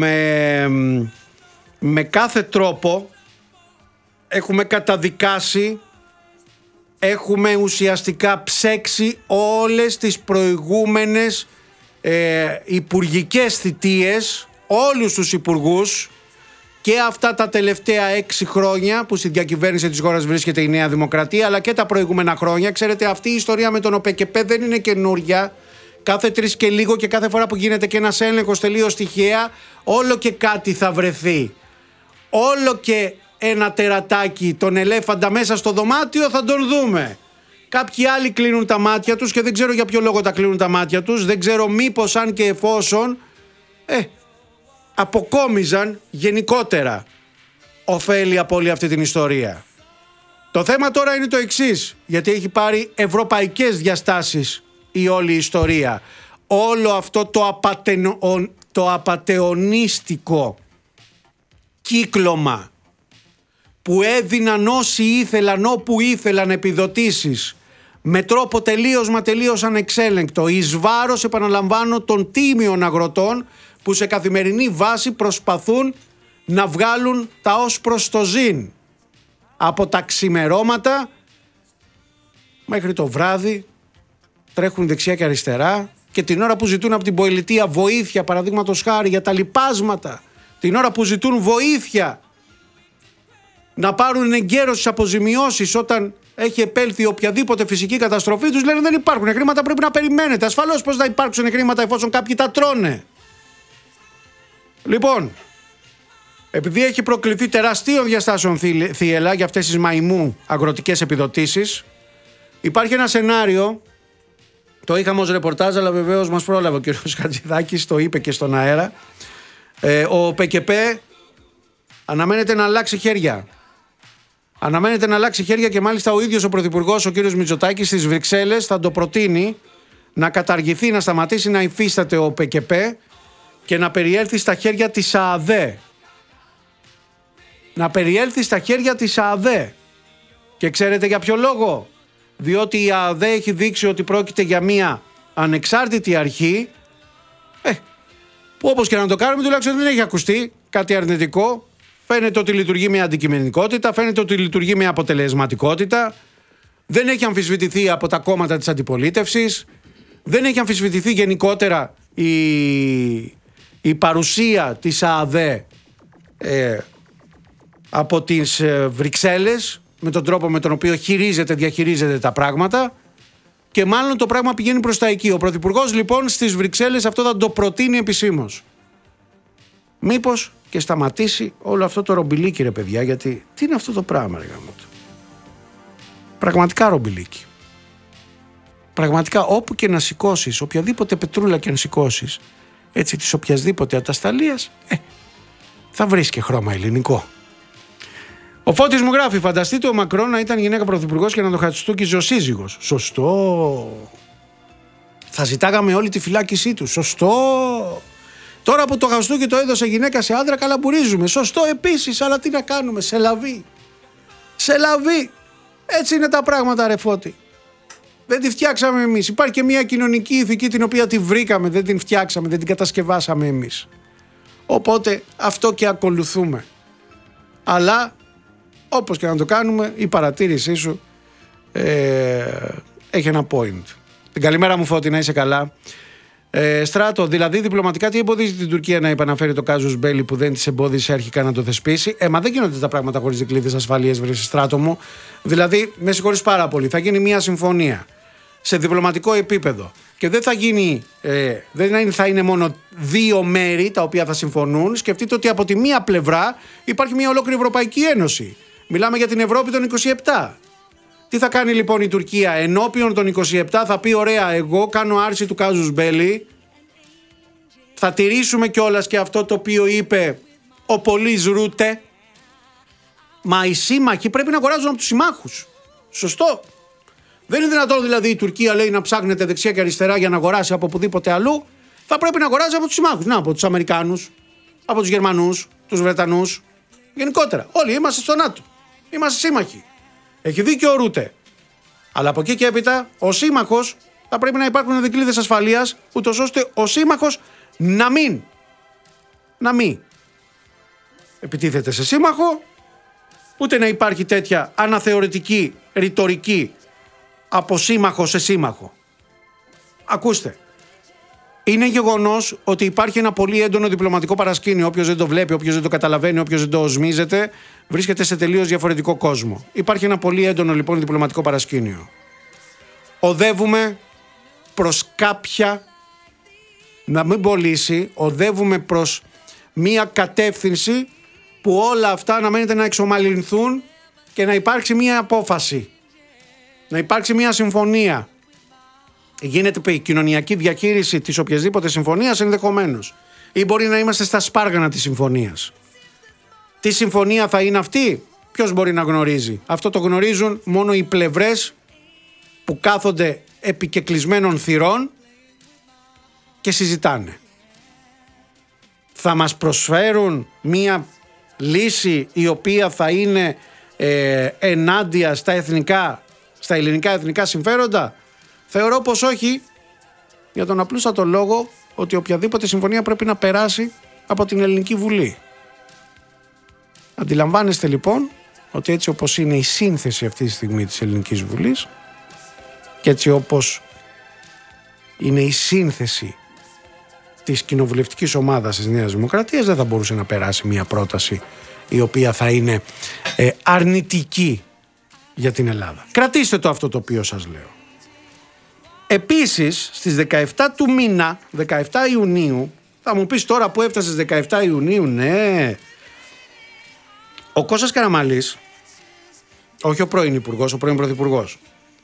Speaker 1: με κάθε τρόπο έχουμε καταδικάσει, έχουμε ουσιαστικά ψέξει όλες τις προηγούμενες υπουργικές θητείες, όλους τους υπουργούς και αυτά τα τελευταία 6 χρόνια που στη διακυβέρνηση της χώρας βρίσκεται η Νέα Δημοκρατία, αλλά και τα προηγούμενα χρόνια. Ξέρετε, αυτή η ιστορία με τον ΟΠΕΚΕΠΕ δεν είναι καινούρια. Κάθε 3 και λίγο και κάθε φορά που γίνεται και ένας έλεγχος τελείως τυχαία, όλο και κάτι θα βρεθεί. Όλο και ένα τερατάκι, τον ελέφαντα μέσα στο δωμάτιο θα τον δούμε. Κάποιοι άλλοι κλείνουν τα μάτια τους και δεν ξέρω για ποιο λόγο τα κλείνουν τα μάτια τους. Δεν ξέρω μήπως αν και εφόσον αποκόμιζαν γενικότερα ωφέλη από όλη αυτή την ιστορία. Το θέμα τώρα είναι το εξής, γιατί έχει πάρει ευρωπαϊκές διαστάσεις η όλη ιστορία. Όλο αυτό το απατεωνίστικο κύκλωμα που έδιναν όσοι ήθελαν όπου ήθελαν επιδοτήσεις με τρόπο τελείως ανεξέλεγκτο εις βάρος, επαναλαμβάνω, των τίμιων αγροτών που σε καθημερινή βάση προσπαθούν να βγάλουν τα ως προς το ζήν. Από τα ξημερώματα μέχρι το βράδυ τρέχουν δεξιά και αριστερά και την ώρα που ζητούν από την πολιτεία βοήθεια, παραδείγματος χάρη για τα λιπάσματα, την ώρα που ζητούν βοήθεια να πάρουν εγκαίρως τις αποζημιώσεις όταν έχει επέλθει οποιαδήποτε φυσική καταστροφή, τους λένε δεν υπάρχουν χρήματα, πρέπει να περιμένετε. Ασφαλώς πως θα υπάρξουν χρήματα εφόσον κάποιοι τα τρώνε. Λοιπόν, επειδή έχει προκληθεί τεραστίων διαστάσεων θύελλα για αυτές τις μαϊμού αγροτικές επιδοτήσεις, υπάρχει ένα σενάριο, το είχαμε ως ρεπορτάζ, αλλά βεβαίως μας πρόλαβε ο κ. Χατζηδάκης, το είπε και στον αέρα. Ο ΟΠΕΚΕΠΕ αναμένεται να αλλάξει χέρια. Αναμένεται να αλλάξει χέρια και μάλιστα ο ίδιος ο Πρωθυπουργός, ο κύριος Μητσοτάκης, στις Βρυξέλλες θα το προτείνει να καταργηθεί, να σταματήσει να υφίσταται ο ΟΠΕΚΕΠΕ και να περιέλθει στα χέρια της ΑΑΔΕ. Να περιέλθει στα χέρια της ΑΑΔΕ. Και ξέρετε για ποιο λόγο? Διότι η ΑΑΔΕ έχει δείξει ότι πρόκειται για μια ανεξάρτητη αρχή που όπως και να το κάνουμε τουλάχιστον δεν έχει ακουστεί κάτι αρνητικό. Φαίνεται ότι λειτουργεί με αντικειμενικότητα, φαίνεται ότι λειτουργεί με αποτελεσματικότητα, δεν έχει αμφισβητηθεί από τα κόμματα της αντιπολίτευσης, δεν έχει αμφισβητηθεί γενικότερα η παρουσία της ΑΑΔΕ από τις Βρυξέλλες με τον τρόπο με τον οποίο διαχειρίζεται τα πράγματα και μάλλον το πράγμα πηγαίνει προς τα εκεί. Ο Πρωθυπουργός λοιπόν στις Βρυξέλλες αυτό θα το προτείνει επισήμως. Μήπως και σταματήσει όλο αυτό το ρομπιλίκι, ρε παιδιά, γιατί τι είναι αυτό το πράγμα, ρε γαμώτο. Πραγματικά ρομπιλίκι. Πραγματικά όπου και να σηκώσεις, οποιαδήποτε πετρούλα και να σηκώσεις, έτσι της οποιασδήποτε ατασταλίας, θα βρεις και χρώμα ελληνικό. Ο Φώτης μου γράφει, φανταστείτε ο Μακρόν να ήταν γυναίκα πρωθυπουργός και να το χατστούκιζε ο σύζυγος. Σωστό. Θα ζητάγαμε όλη τη φυλάκισή του. Σωστό. Τώρα που το χαστούκι το έδωσε γυναίκα σε άντρα, καλαμπουρίζουμε. Σωστό επίσης, αλλά τι να κάνουμε, σε λαβή. Σε λαβή. Έτσι είναι τα πράγματα, ρε Φώτη. Δεν τη φτιάξαμε εμείς. Υπάρχει και μια κοινωνική ηθική την οποία τη βρήκαμε, δεν την φτιάξαμε, δεν την κατασκευάσαμε εμείς. Οπότε αυτό και ακολουθούμε. Αλλά όπως και να το κάνουμε, η παρατήρησή σου έχει ένα point. Την καλημέρα μου, Φώτη, να είσαι καλά. Στράτο, δηλαδή διπλωματικά τι εμποδίζει την Τουρκία να επαναφέρει το κάζους μπέλι που δεν της εμπόδισε αρχικά να το θεσπίσει? Μα δεν γίνονται τα πράγματα χωρίς δικλείδες ασφαλείας, βρε Στράτο μου. Δηλαδή, με συγχωρείς πάρα πολύ, θα γίνει μια συμφωνία σε διπλωματικό επίπεδο και δεν θα γίνει, δεν θα είναι μόνο δύο μέρη τα οποία θα συμφωνούν. Σκεφτείτε ότι από τη μία πλευρά υπάρχει μια ολόκληρη Ευρωπαϊκή Ένωση. Μιλάμε για την Ευρώπη των 27. Τι θα κάνει λοιπόν η Τουρκία? Ενώπιον των 27 θα πει: ωραία, εγώ κάνω άρση του κάζους μπέλι. Θα τηρήσουμε κιόλας και αυτό το οποίο είπε ο Πολύς Ρούτε. Μα οι σύμμαχοι πρέπει να αγοράζουν από τους συμμάχους. Σωστό. Δεν είναι δυνατόν δηλαδή η Τουρκία, λέει, να ψάχνεται δεξιά και αριστερά για να αγοράσει από οπουδήποτε αλλού. Θα πρέπει να αγοράζει από τους συμμάχους. Να, από τους Αμερικάνους, από τους Γερμανούς, τους Βρετανούς. Γενικότερα. Όλοι είμαστε στο ΝΑΤΟ. Είμαστε σύμμαχοι. Έχει δίκιο ο Ρούτε. Αλλά από εκεί και έπειτα, ο σύμμαχος θα πρέπει να υπάρχουν δικλείδες ασφαλείας, ούτως ώστε ο σύμμαχος να μην επιτίθεται σε σύμμαχο, ούτε να υπάρχει τέτοια αναθεωρητική ρητορική από σύμμαχο σε σύμμαχο. Ακούστε. Είναι γεγονός ότι υπάρχει ένα πολύ έντονο διπλωματικό παρασκήνιο. Όποιος δεν το βλέπει, όποιος δεν το καταλαβαίνει, όποιος δεν το οσμίζεται, βρίσκεται σε τελείως διαφορετικό κόσμο. Υπάρχει ένα πολύ έντονο λοιπόν διπλωματικό παρασκήνιο. Οδεύουμε προς κάποια, να μην πω λύση, οδεύουμε προς μία κατεύθυνση που όλα αυτά αναμένεται να εξομαλυνθούν και να υπάρξει μία απόφαση. Να υπάρξει μία συμφωνία. Γίνεται η κοινωνιακή διαχείριση της οποιασδήποτε συμφωνίας ενδεχομένως. Ή μπορεί να είμαστε στα σπάργανα της συμφωνίας. Τι συμφωνία θα είναι αυτή? Ποιος μπορεί να γνωρίζει? Αυτό το γνωρίζουν μόνο οι πλευρές που κάθονται επί κεκλεισμένων θυρών και συζητάνε. Θα μας προσφέρουν μία λύση η οποία θα είναι ενάντια στα ελληνικά εθνικά συμφέροντα? Θεωρώ πως όχι, για τον απλούστατο λόγο ότι οποιαδήποτε συμφωνία πρέπει να περάσει από την Ελληνική Βουλή. Αντιλαμβάνεστε λοιπόν ότι έτσι όπως είναι η σύνθεση αυτή τη στιγμή της Ελληνικής Βουλής και έτσι όπως είναι η σύνθεση της κοινοβουλευτικής ομάδας της Νέας Δημοκρατίας, δεν θα μπορούσε να περάσει μια πρόταση η οποία θα είναι αρνητική για την Ελλάδα. Κρατήστε το αυτό το οποίο σας λέω. Επίσης, στις 17 του μήνα, 17 Ιουνίου, θα μου πεις τώρα που έφτασε στις 17 Ιουνίου, ναι, ο Κώστας Καραμανλής, όχι ο πρώην Υπουργός, ο πρώην Πρωθυπουργός,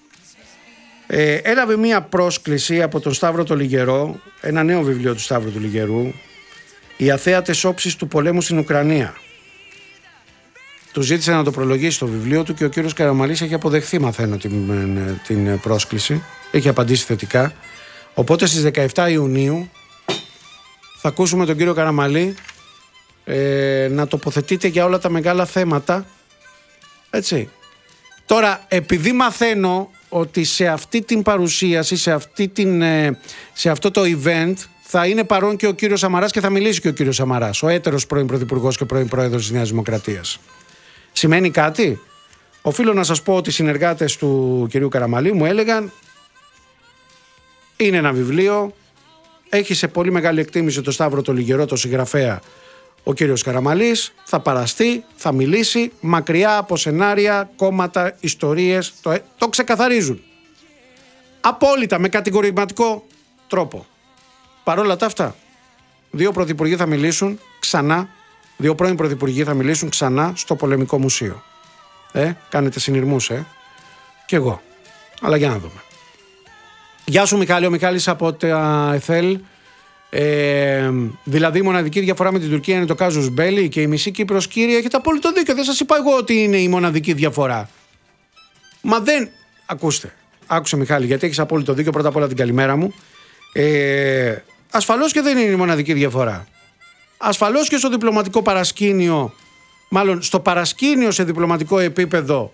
Speaker 1: έλαβε μία πρόσκληση από τον Σταύρο το Λιγερό, ένα νέο βιβλίο του Σταύρου του Λιγερού, «Οι αθέατες όψεις του πολέμου στην Ουκρανία». Του ζήτησε να το προλογίσει το βιβλίο του και ο κύριος Καραμανλής έχει αποδεχθεί, μαθαίνω, την πρόσκληση. Έχει απαντήσει θετικά. Οπότε στις 17 Ιουνίου θα ακούσουμε τον κύριο Καραμανλή να τοποθετείται για όλα τα μεγάλα θέματα. Έτσι. Τώρα, επειδή μαθαίνω ότι σε αυτή την παρουσίαση, σε αυτό το event θα είναι παρόν και ο κύριος Σαμαράς και θα μιλήσει και ο κύριος Σαμαράς, ο έτερος πρώην Πρωθυπουργός και πρώην Πρόεδρος της Νέας Δημοκρατίας. Σημαίνει κάτι? Οφείλω να σας πω ότι οι συνεργάτες του κυρίου Καραμανλή μου έλεγαν: είναι ένα βιβλίο, έχει σε πολύ μεγάλη εκτίμηση το Σταύρο το Λιγερό, το συγγραφέα, ο κύριος Καραμανλής, θα παραστεί, θα μιλήσει, μακριά από σενάρια, κόμματα, ιστορίες, το ξεκαθαρίζουν. Απόλυτα, με κατηγορηματικό τρόπο. Παρόλα τα αυτά, δύο πρωθυπουργοί θα μιλήσουν ξανά, δύο πρώην πρωθυπουργοί θα μιλήσουν ξανά στο Πολεμικό Μουσείο. Κάνετε συνειρμούς, κι εγώ. Αλλά για να δούμε. Γεια σου Μιχάλη, ο Μιχάλης από τα ΕΘΕΛ. Δηλαδή η μοναδική διαφορά με την Τουρκία είναι το κάζους μπέλι και η μισή Κύπρος, κύριε, έχετε απόλυτο δίκιο. Δεν σας είπα εγώ ότι είναι η μοναδική διαφορά. Μα δεν... Ακούστε, άκουσε Μιχάλη, γιατί έχεις απόλυτο δίκιο. Πρώτα απ' όλα την καλημέρα μου. Ασφαλώς και δεν είναι η μοναδική διαφορά. Ασφαλώς και στο διπλωματικό παρασκήνιο, μάλλον στο παρασκήνιο σε διπλωματικό επίπεδο,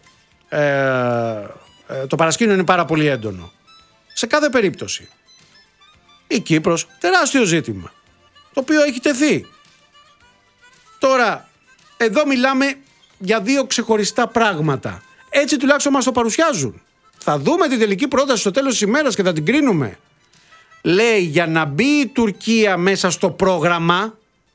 Speaker 1: το παρασκήνιο είναι πάρα πολύ έντονο. Σε κάθε περίπτωση. Η Κύπρος, τεράστιο ζήτημα, το οποίο έχει τεθεί. Τώρα, εδώ μιλάμε για δύο ξεχωριστά πράγματα. Έτσι τουλάχιστον μας το παρουσιάζουν. Θα δούμε την τελική πρόταση στο τέλος της ημέρας και θα την κρίνουμε. Λέει, για να μπει η Τουρκία μέσα στο πρόγραμμα,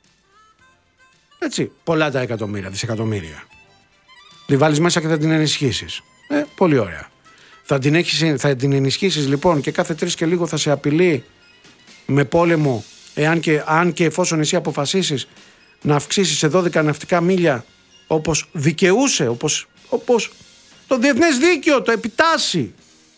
Speaker 1: έτσι, πολλά τα εκατομμύρια, δισεκατομμύρια. Τη βάλεις μέσα και θα την ενισχύσεις. Πολύ ωραία. Θα την ενισχύσεις λοιπόν και κάθε 3 και λίγο θα σε απειλεί με πόλεμο, αν και εφόσον εσύ αποφασίσεις να αυξήσεις σε 12 ναυτικά μίλια όπως δικαιούσε, όπως το διεθνές δίκαιο το επιτάσσει.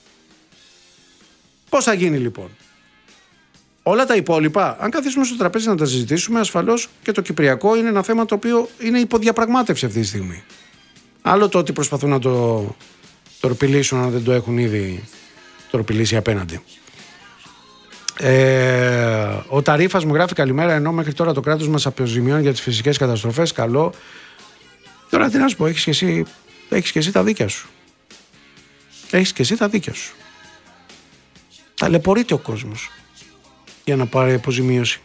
Speaker 1: Πώς θα γίνει λοιπόν? Όλα τα υπόλοιπα, αν καθίσουμε στο τραπέζι να τα συζητήσουμε, ασφαλώς και το κυπριακό είναι ένα θέμα το οποίο είναι υποδιαπραγμάτευση αυτή τη στιγμή. Άλλο το ότι προσπαθούν να το τορπιλήσουν, αν δεν το έχουν ήδη τορπιλήσει απέναντι. Ο Ταρίφας μου γράφει καλημέρα, ενώ μέχρι τώρα το κράτος μας αποζημιώνει για τις φυσικές καταστροφές. Καλό. Τώρα τι να σου πω, έχεις και εσύ τα δίκια σου. Έχεις και εσύ τα δίκια σου. Ταλαιπωρείται ο κόσμος για να πάρει αποζημίωση.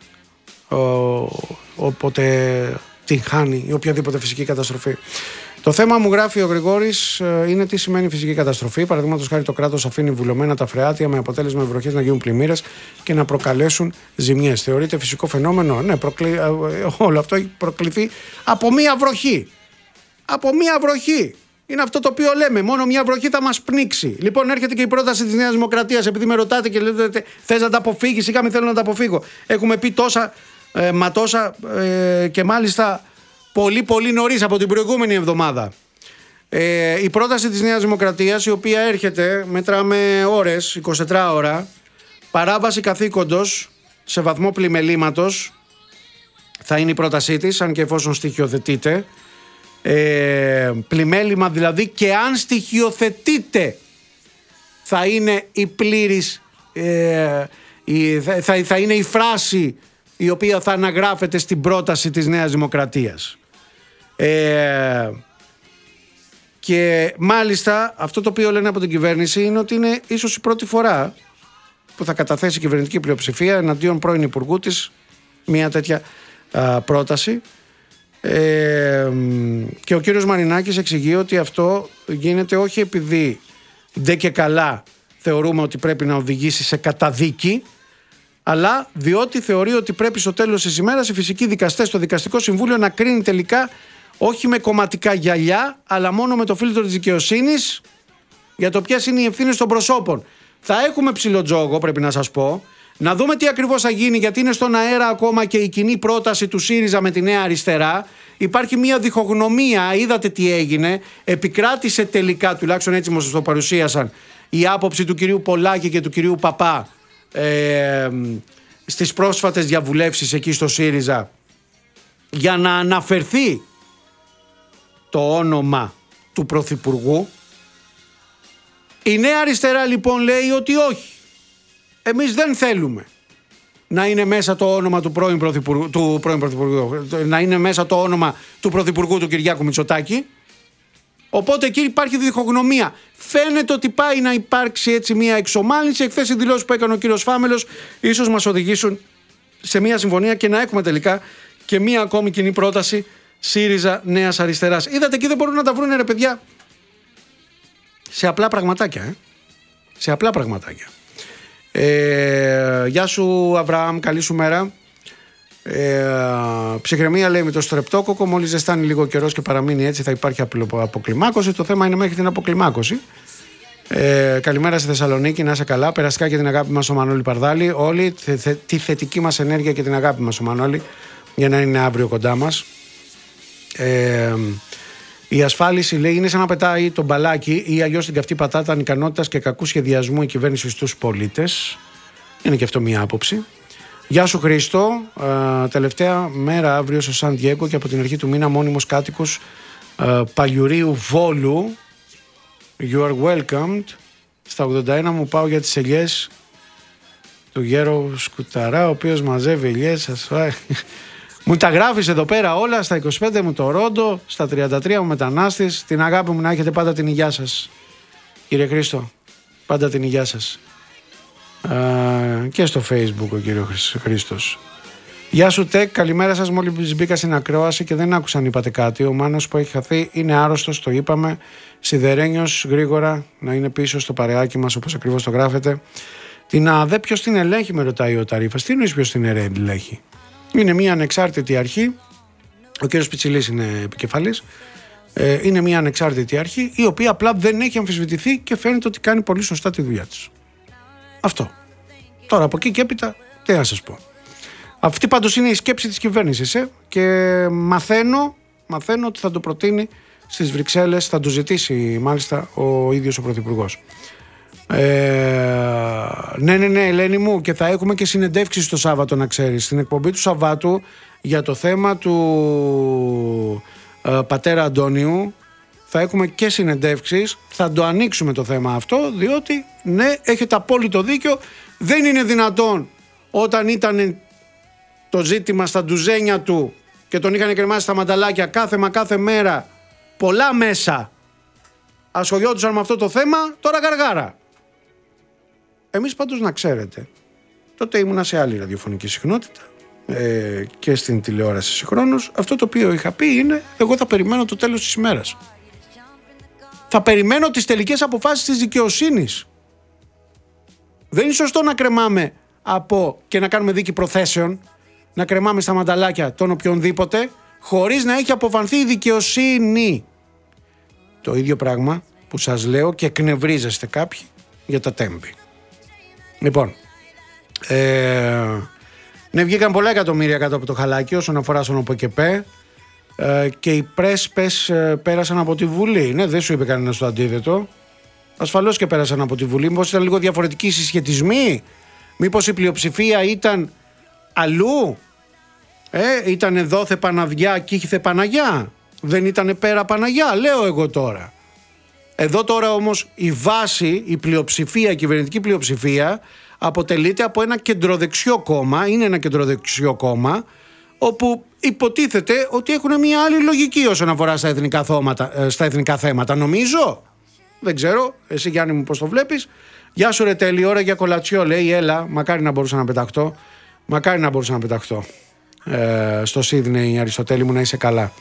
Speaker 1: Όποτε την χάνει ή οποιαδήποτε φυσική καταστροφή. Το θέμα, μου γράφει ο Γρηγόρης, είναι τι σημαίνει φυσική καταστροφή. Παραδείγματος χάρη, το κράτος αφήνει βουλωμένα τα φρεάτια με αποτέλεσμα οι βροχές να γίνουν πλημμύρες και να προκαλέσουν ζημιές. Θεωρείται φυσικό φαινόμενο? Ναι, όλο αυτό έχει προκληθεί από μία βροχή. Από μία βροχή. Είναι αυτό το οποίο λέμε. Μόνο μία βροχή θα μας πνίξει. Λοιπόν, έρχεται και η πρόταση της Νέας Δημοκρατίας. Επειδή με ρωτάτε και λέτε, θες να τα αποφύγεις? Ή θέλω να τα αποφύγω. Έχουμε πει τόσα, και μάλιστα πολύ πολύ νωρίς από την προηγούμενη εβδομάδα. Η πρόταση της Νέας Δημοκρατίας, η οποία έρχεται, μετράμε ώρες, 24 ώρα, παράβαση καθήκοντος σε βαθμό πλημελήματος, θα είναι η πρότασή της, αν και εφόσον στοιχειοθετείται. Πλημέλημα δηλαδή, και αν στοιχειοθετείται θα είναι η πλήρης, θα είναι η φράση η οποία θα αναγράφεται στην πρόταση της Νέας Δημοκρατίας. Και μάλιστα αυτό το οποίο λένε από την κυβέρνηση είναι ότι είναι ίσως η πρώτη φορά που θα καταθέσει η κυβερνητική πλειοψηφία εναντίον πρώην υπουργού της μια τέτοια πρόταση. Και ο κύριος Μαρινάκης εξηγεί ότι αυτό γίνεται όχι επειδή ντε και καλά θεωρούμε ότι πρέπει να οδηγήσει σε καταδίκη, αλλά διότι θεωρεί ότι πρέπει στο τέλος της ημέρας οι φυσικοί δικαστές στο Δικαστικό Συμβούλιο να κρίνει τελικά όχι με κομματικά γυαλιά, αλλά μόνο με το φίλτρο της δικαιοσύνης για το ποιες είναι οι ευθύνες των προσώπων. Θα έχουμε ψιλοτζόγο, πρέπει να σας πω, να δούμε τι ακριβώς θα γίνει, γιατί είναι στον αέρα ακόμα και η κοινή πρόταση του ΣΥΡΙΖΑ με τη Νέα Αριστερά. Υπάρχει μια διχογνωμία, είδατε τι έγινε, επικράτησε τελικά, τουλάχιστον έτσι μας το παρουσίασαν, η άποψη του κυρίου Πολάκη και του κυρίου Παπά στις πρόσφατες διαβουλεύσεις εκεί στο ΣΥΡΙΖΑ, για να αναφερθεί το όνομα του Πρωθυπουργού. Η Νέα Αριστερά λοιπόν λέει ότι όχι, εμείς δεν θέλουμε να είναι μέσα το όνομα του πρώην Πρωθυπουργού, να είναι μέσα το όνομα του Πρωθυπουργού του Κυριάκου Μητσοτάκη. Οπότε εκεί υπάρχει διχογνωμία. Φαίνεται ότι πάει να υπάρξει έτσι μια εξομάλυνση. Εχθές οι δηλώσεις που έκανε ο κύριος Φάμελος ίσως μας οδηγήσουν σε μια συμφωνία και να έχουμε τελικά και μια ακόμη κοινή πρόταση ΣΥΡΙΖΑ Νέας Αριστεράς. Είδατε, εκεί δεν μπορούν να τα βρούνε, ρε παιδιά, σε απλά πραγματάκια. Σε απλά πραγματάκια. Γεια σου Αβραάμ, καλή σου μέρα. Ψυχραιμία λέει με το στρεπτόκοκο. Μόλις ζεστάνει λίγο καιρός και παραμείνει έτσι θα υπάρχει αποκλιμάκωση. Το θέμα είναι μέχρι την αποκλιμάκωση. Καλημέρα στη Θεσσαλονίκη, να είσαι καλά. Περαστικά και την αγάπη μας ο Μανώλη Παρδάλη. Όλοι τη θετική μας ενέργεια και την αγάπη μας ο Μανώλη, για να είναι αύριο κοντά μας. Η ασφάλιση, λέει, είναι σαν να πετάει τον μπαλάκι ή αλλιώς την καυτή πατάτα ανικανότητας και κακού σχεδιασμού η κυβέρνηση στους πολίτες. Είναι και αυτό μια άποψη. Γεια σου Χρήστο, τελευταία μέρα αύριο στο Σαν Διέγκο και από την αρχή του μήνα μόνιμος κάτοικος Παλιουρίου Βόλου. You are welcomed. Στα 81 μου πάω για τις ελιές του Γέρο Σκουταρά, ο οποίος μαζεύει ελιές. Μου τα γράφεις εδώ πέρα όλα, στα 25 μου το Ρόντο, στα 33 μου μετανάστης. Την αγάπη μου να έχετε πάντα την υγειά σας, κύριε Χρήστο, πάντα την υγειά σας. Και στο Facebook ο κύριος Χρήστος. Γεια σου Τεκ, καλημέρα σας. Μόλις μπήκα στην ακρόαση και δεν άκουσα αν είπατε κάτι. Ο Μάνος που έχει χαθεί είναι άρρωστος, το είπαμε. Σιδερένιος, γρήγορα να είναι πίσω στο παρεάκι μας, όπως ακριβώς το γράφετε. Την ΑΔΕ ποιος την ελέγχει, με ρωτάει ο Ταρίφας. Τι εννοείς ποιος την ελέγχει? Είναι μια ανεξάρτητη αρχή. Ο κ. Πιτσιλής είναι επικεφαλής. Είναι μια ανεξάρτητη αρχή, η οποία απλά δεν έχει αμφισβητηθεί και φαίνεται ότι κάνει πολύ σωστά τη δουλειά της. Αυτό. Τώρα από εκεί και έπειτα, τι να σας πω. Αυτή πάντως είναι η σκέψη της κυβέρνησης και μαθαίνω ότι θα το προτείνει στις Βρυξέλλες, θα το ζητήσει μάλιστα ο ίδιος ο Πρωθυπουργός. Ναι Ελένη μου, και θα έχουμε και συνεντεύξεις το Σάββατο, να ξέρεις, στην εκπομπή του Σαββάτου για το θέμα του πατέρα Αντώνιου. Θα έχουμε και συνεντεύξεις, θα το ανοίξουμε το θέμα αυτό, διότι ναι, έχετε απόλυτο δίκιο, δεν είναι δυνατόν όταν ήταν το ζήτημα στα ντουζένια του και τον είχαν κρεμάσει στα μανταλάκια κάθε μέρα, πολλά μέσα ασχολιόντουσαν με αυτό το θέμα, τώρα γαργάρα. Εμείς πάντως, να ξέρετε, τότε ήμουνα σε άλλη ραδιοφωνική συχνότητα και στην τηλεόραση συγχρόνως. Αυτό το οποίο είχα πει είναι, εγώ θα περιμένω το τέλος της ημέρας. Θα περιμένω τις τελικές αποφάσεις της δικαιοσύνης. Δεν είναι σωστό να κρεμάμε και να κάνουμε δίκη προθέσεων, να κρεμάμε στα μανταλάκια τον οποιονδήποτε, χωρίς να έχει αποφανθεί η δικαιοσύνη. Το ίδιο πράγμα που σας λέω και εκνευρίζεστε κάποιοι για τα τέμπη. Λοιπόν, ναι, βγήκαν πολλά εκατομμύρια κάτω από το χαλάκι όσον αφορά στον ΟΠΕΚΕΠΕ και οι πρέσπες πέρασαν από τη Βουλή. Ναι, δεν σου είπε κανένας το αντίθετο. Ασφαλώς και πέρασαν από τη Βουλή. Μήπως ήταν λίγο διαφορετικοί συσχετισμοί? Μήπως η πλειοψηφία ήταν αλλού? Ήταν δόθε Παναδιά και ήχηθε Παναγιά? Δεν ήταν πέρα Παναγιά, λέω εγώ τώρα. Εδώ τώρα όμως η βάση, η πλειοψηφία, η κυβερνητική πλειοψηφία αποτελείται από ένα κεντροδεξιό κόμμα, είναι ένα κεντροδεξιό κόμμα, όπου υποτίθεται ότι έχουν μια άλλη λογική όσον αφορά στα εθνικά θέματα, νομίζω. Δεν ξέρω, εσύ Γιάννη μου πώς το βλέπεις? Γεια σου ρε τέλη, ώρα για κολατσιό, λέει, έλα, μακάρι να μπορούσα να πεταχτώ. Στο Σίδνεϊ, Αριστοτέλη μου, να είσαι καλά.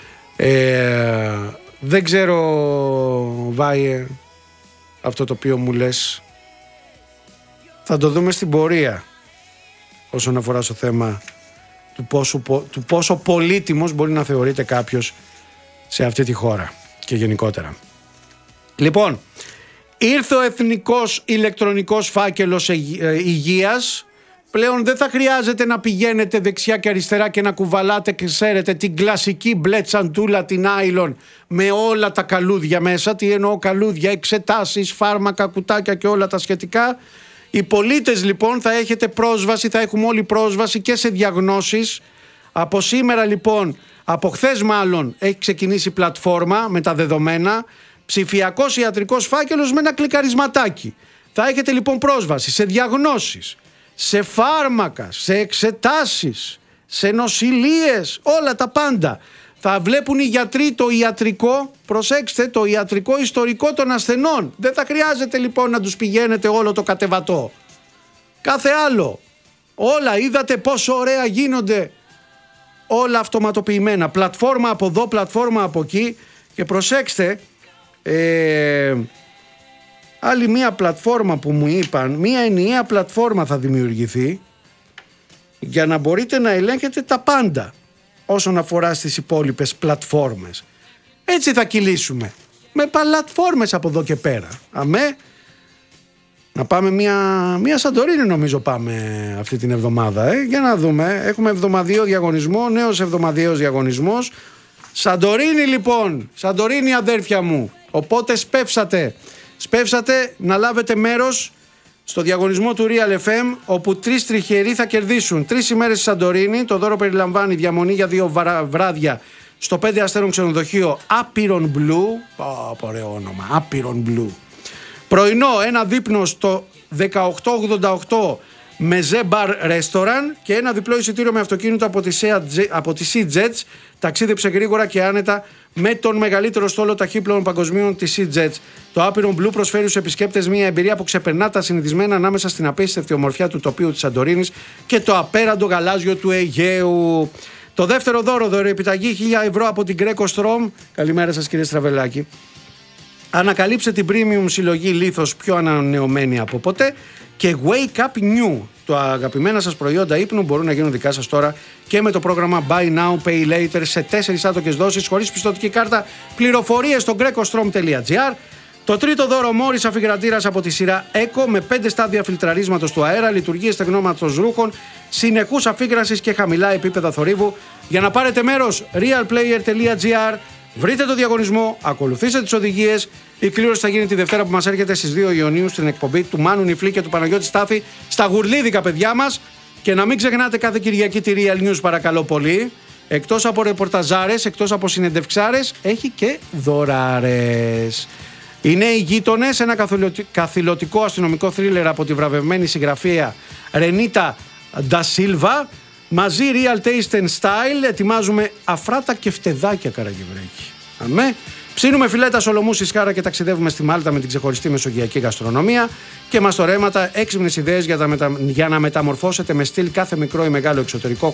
Speaker 1: Δεν ξέρω, Βάιε, αυτό το οποίο μου λες. Θα το δούμε στην πορεία όσον αφορά στο θέμα του πόσο πολύτιμος μπορεί να θεωρείται κάποιος σε αυτή τη χώρα και γενικότερα. Λοιπόν, ήρθε ο Εθνικός Ηλεκτρονικός Φάκελος Υγείας. Πλέον δεν θα χρειάζεται να πηγαίνετε δεξιά και αριστερά και να κουβαλάτε, ξέρετε, την κλασική μπλε τσαντούλα, την άιλον, με όλα τα καλούδια μέσα. Τι εννοώ καλούδια? Εξετάσεις, φάρμακα, κουτάκια και όλα τα σχετικά. Οι πολίτες λοιπόν θα έχετε πρόσβαση, θα έχουμε όλοι πρόσβαση και σε διαγνώσεις. Από σήμερα λοιπόν, από χθες μάλλον, έχει ξεκινήσει πλατφόρμα με τα δεδομένα. Ψηφιακός ιατρικός φάκελος με ένα κλικαρισματάκι. Θα έχετε λοιπόν πρόσβαση σε διαγνώσεις, σε φάρμακα, σε εξετάσεις, σε νοσηλίες, όλα τα πάντα. Θα βλέπουν οι γιατροί το ιατρικό, προσέξτε, το ιατρικό ιστορικό των ασθενών. Δεν θα χρειάζεται λοιπόν να τους πηγαίνετε όλο το κατεβατό. Κάθε άλλο. Όλα, είδατε πόσο ωραία γίνονται όλα αυτοματοποιημένα. Πλατφόρμα από εδώ, πλατφόρμα από εκεί. Και προσέξτε, άλλη μία πλατφόρμα που μου είπαν, μία ενιαία πλατφόρμα θα δημιουργηθεί για να μπορείτε να ελέγχετε τα πάντα όσον αφορά στις υπόλοιπες πλατφόρμες. Έτσι θα κυλήσουμε, με πλατφόρμες από εδώ και πέρα. Αμέ, να πάμε μία Σαντορίνη νομίζω πάμε αυτή την εβδομάδα. Για να δούμε, έχουμε εβδομαδιαίο διαγωνισμό, νέος εβδομαδιαίος διαγωνισμός. Σαντορίνη λοιπόν, Σαντορίνη αδέρφια μου, οπότε σπεύσατε να λάβετε μέρος στο διαγωνισμό του Real FM, όπου 3 τυχεροί θα κερδίσουν 3 ημέρες στη Σαντορίνη. Το δώρο περιλαμβάνει διαμονή για 2 βράδια στο 5 αστέρων ξενοδοχείο Apiron Blue. Ωραίο όνομα, Apiron Blue. Πρωινό, ένα δείπνο στο 1888 Meze Bar Restaurant και ένα διπλό εισιτήριο με αυτοκίνητο από τη SeaJets. Ταξίδεψε γρήγορα και άνετα με τον μεγαλύτερο στόλο ταχύπλων παγκοσμίων της SeaJets. Το Apiron Blue προσφέρει στους επισκέπτες μια εμπειρία που ξεπερνά τα συνηθισμένα ανάμεσα στην απίστευτη ομορφιά του τοπίου της Σαντορίνης και το απέραντο γαλάζιο του Αιγαίου. Το δεύτερο δώρο, επιταγή 1.000 ευρώ από την Greco Strom. Καλημέρα σας, κύριε Στραβελάκη. Ανακαλύψε την premium συλλογή λίθος πιο ανανεωμένη από ποτέ και Wake Up New. Τα αγαπημένα σας προϊόντα ύπνου μπορούν να γίνουν δικά σας τώρα και με το πρόγραμμα Buy Now, Pay Later σε 4 άτοκες δόσεις χωρίς πιστωτική κάρτα. Πληροφορίες στο grecostrom.gr. Το τρίτο δώρο, μόρις αφιγραντήρας από τη σειρά Eco με 5 στάδια φιλτραρίσματος του αέρα, λειτουργίες στεγνώματος ρούχων, συνεχούς αφίγρασης και χαμηλά επίπεδα θορύβου. Για να πάρετε μέρος, realplayer.gr. Βρείτε το διαγωνισμό, ακολουθήστε τις οδηγίες. Η κλήρωση θα γίνει τη Δευτέρα που μας έρχεται στις 2 Ιουνίου στην εκπομπή του Μάνου Νιφλή και του Παναγιώτη Στάθη στα γουρλίδικα, παιδιά μας. Και να μην ξεχνάτε κάθε Κυριακή τη Real News, παρακαλώ πολύ. Εκτός από ρεπορταζάρες, εκτός από συνεντευξάρες, έχει και δωράρες. Οι Νέοι Γείτονες, ένα καθηλωτικό αστυνομικό θρίλερ από τη βραβευμένη συγγραφέα Ρενίτα Ντασίλβα. Μαζί Real Taste and Style ετοιμάζουμε αφράτα και φτεδάκια, Καραγευρέκη. Αμέ. Ψήνουμε φιλέτα σολομού στη Σκάρα και ταξιδεύουμε στη Μάλτα με την ξεχωριστή μεσογειακή γαστρονομία. Και μαστορέματα, έξυπνες ιδέες για να μεταμορφώσετε με στυλ κάθε μικρό ή μεγάλο εξωτερικό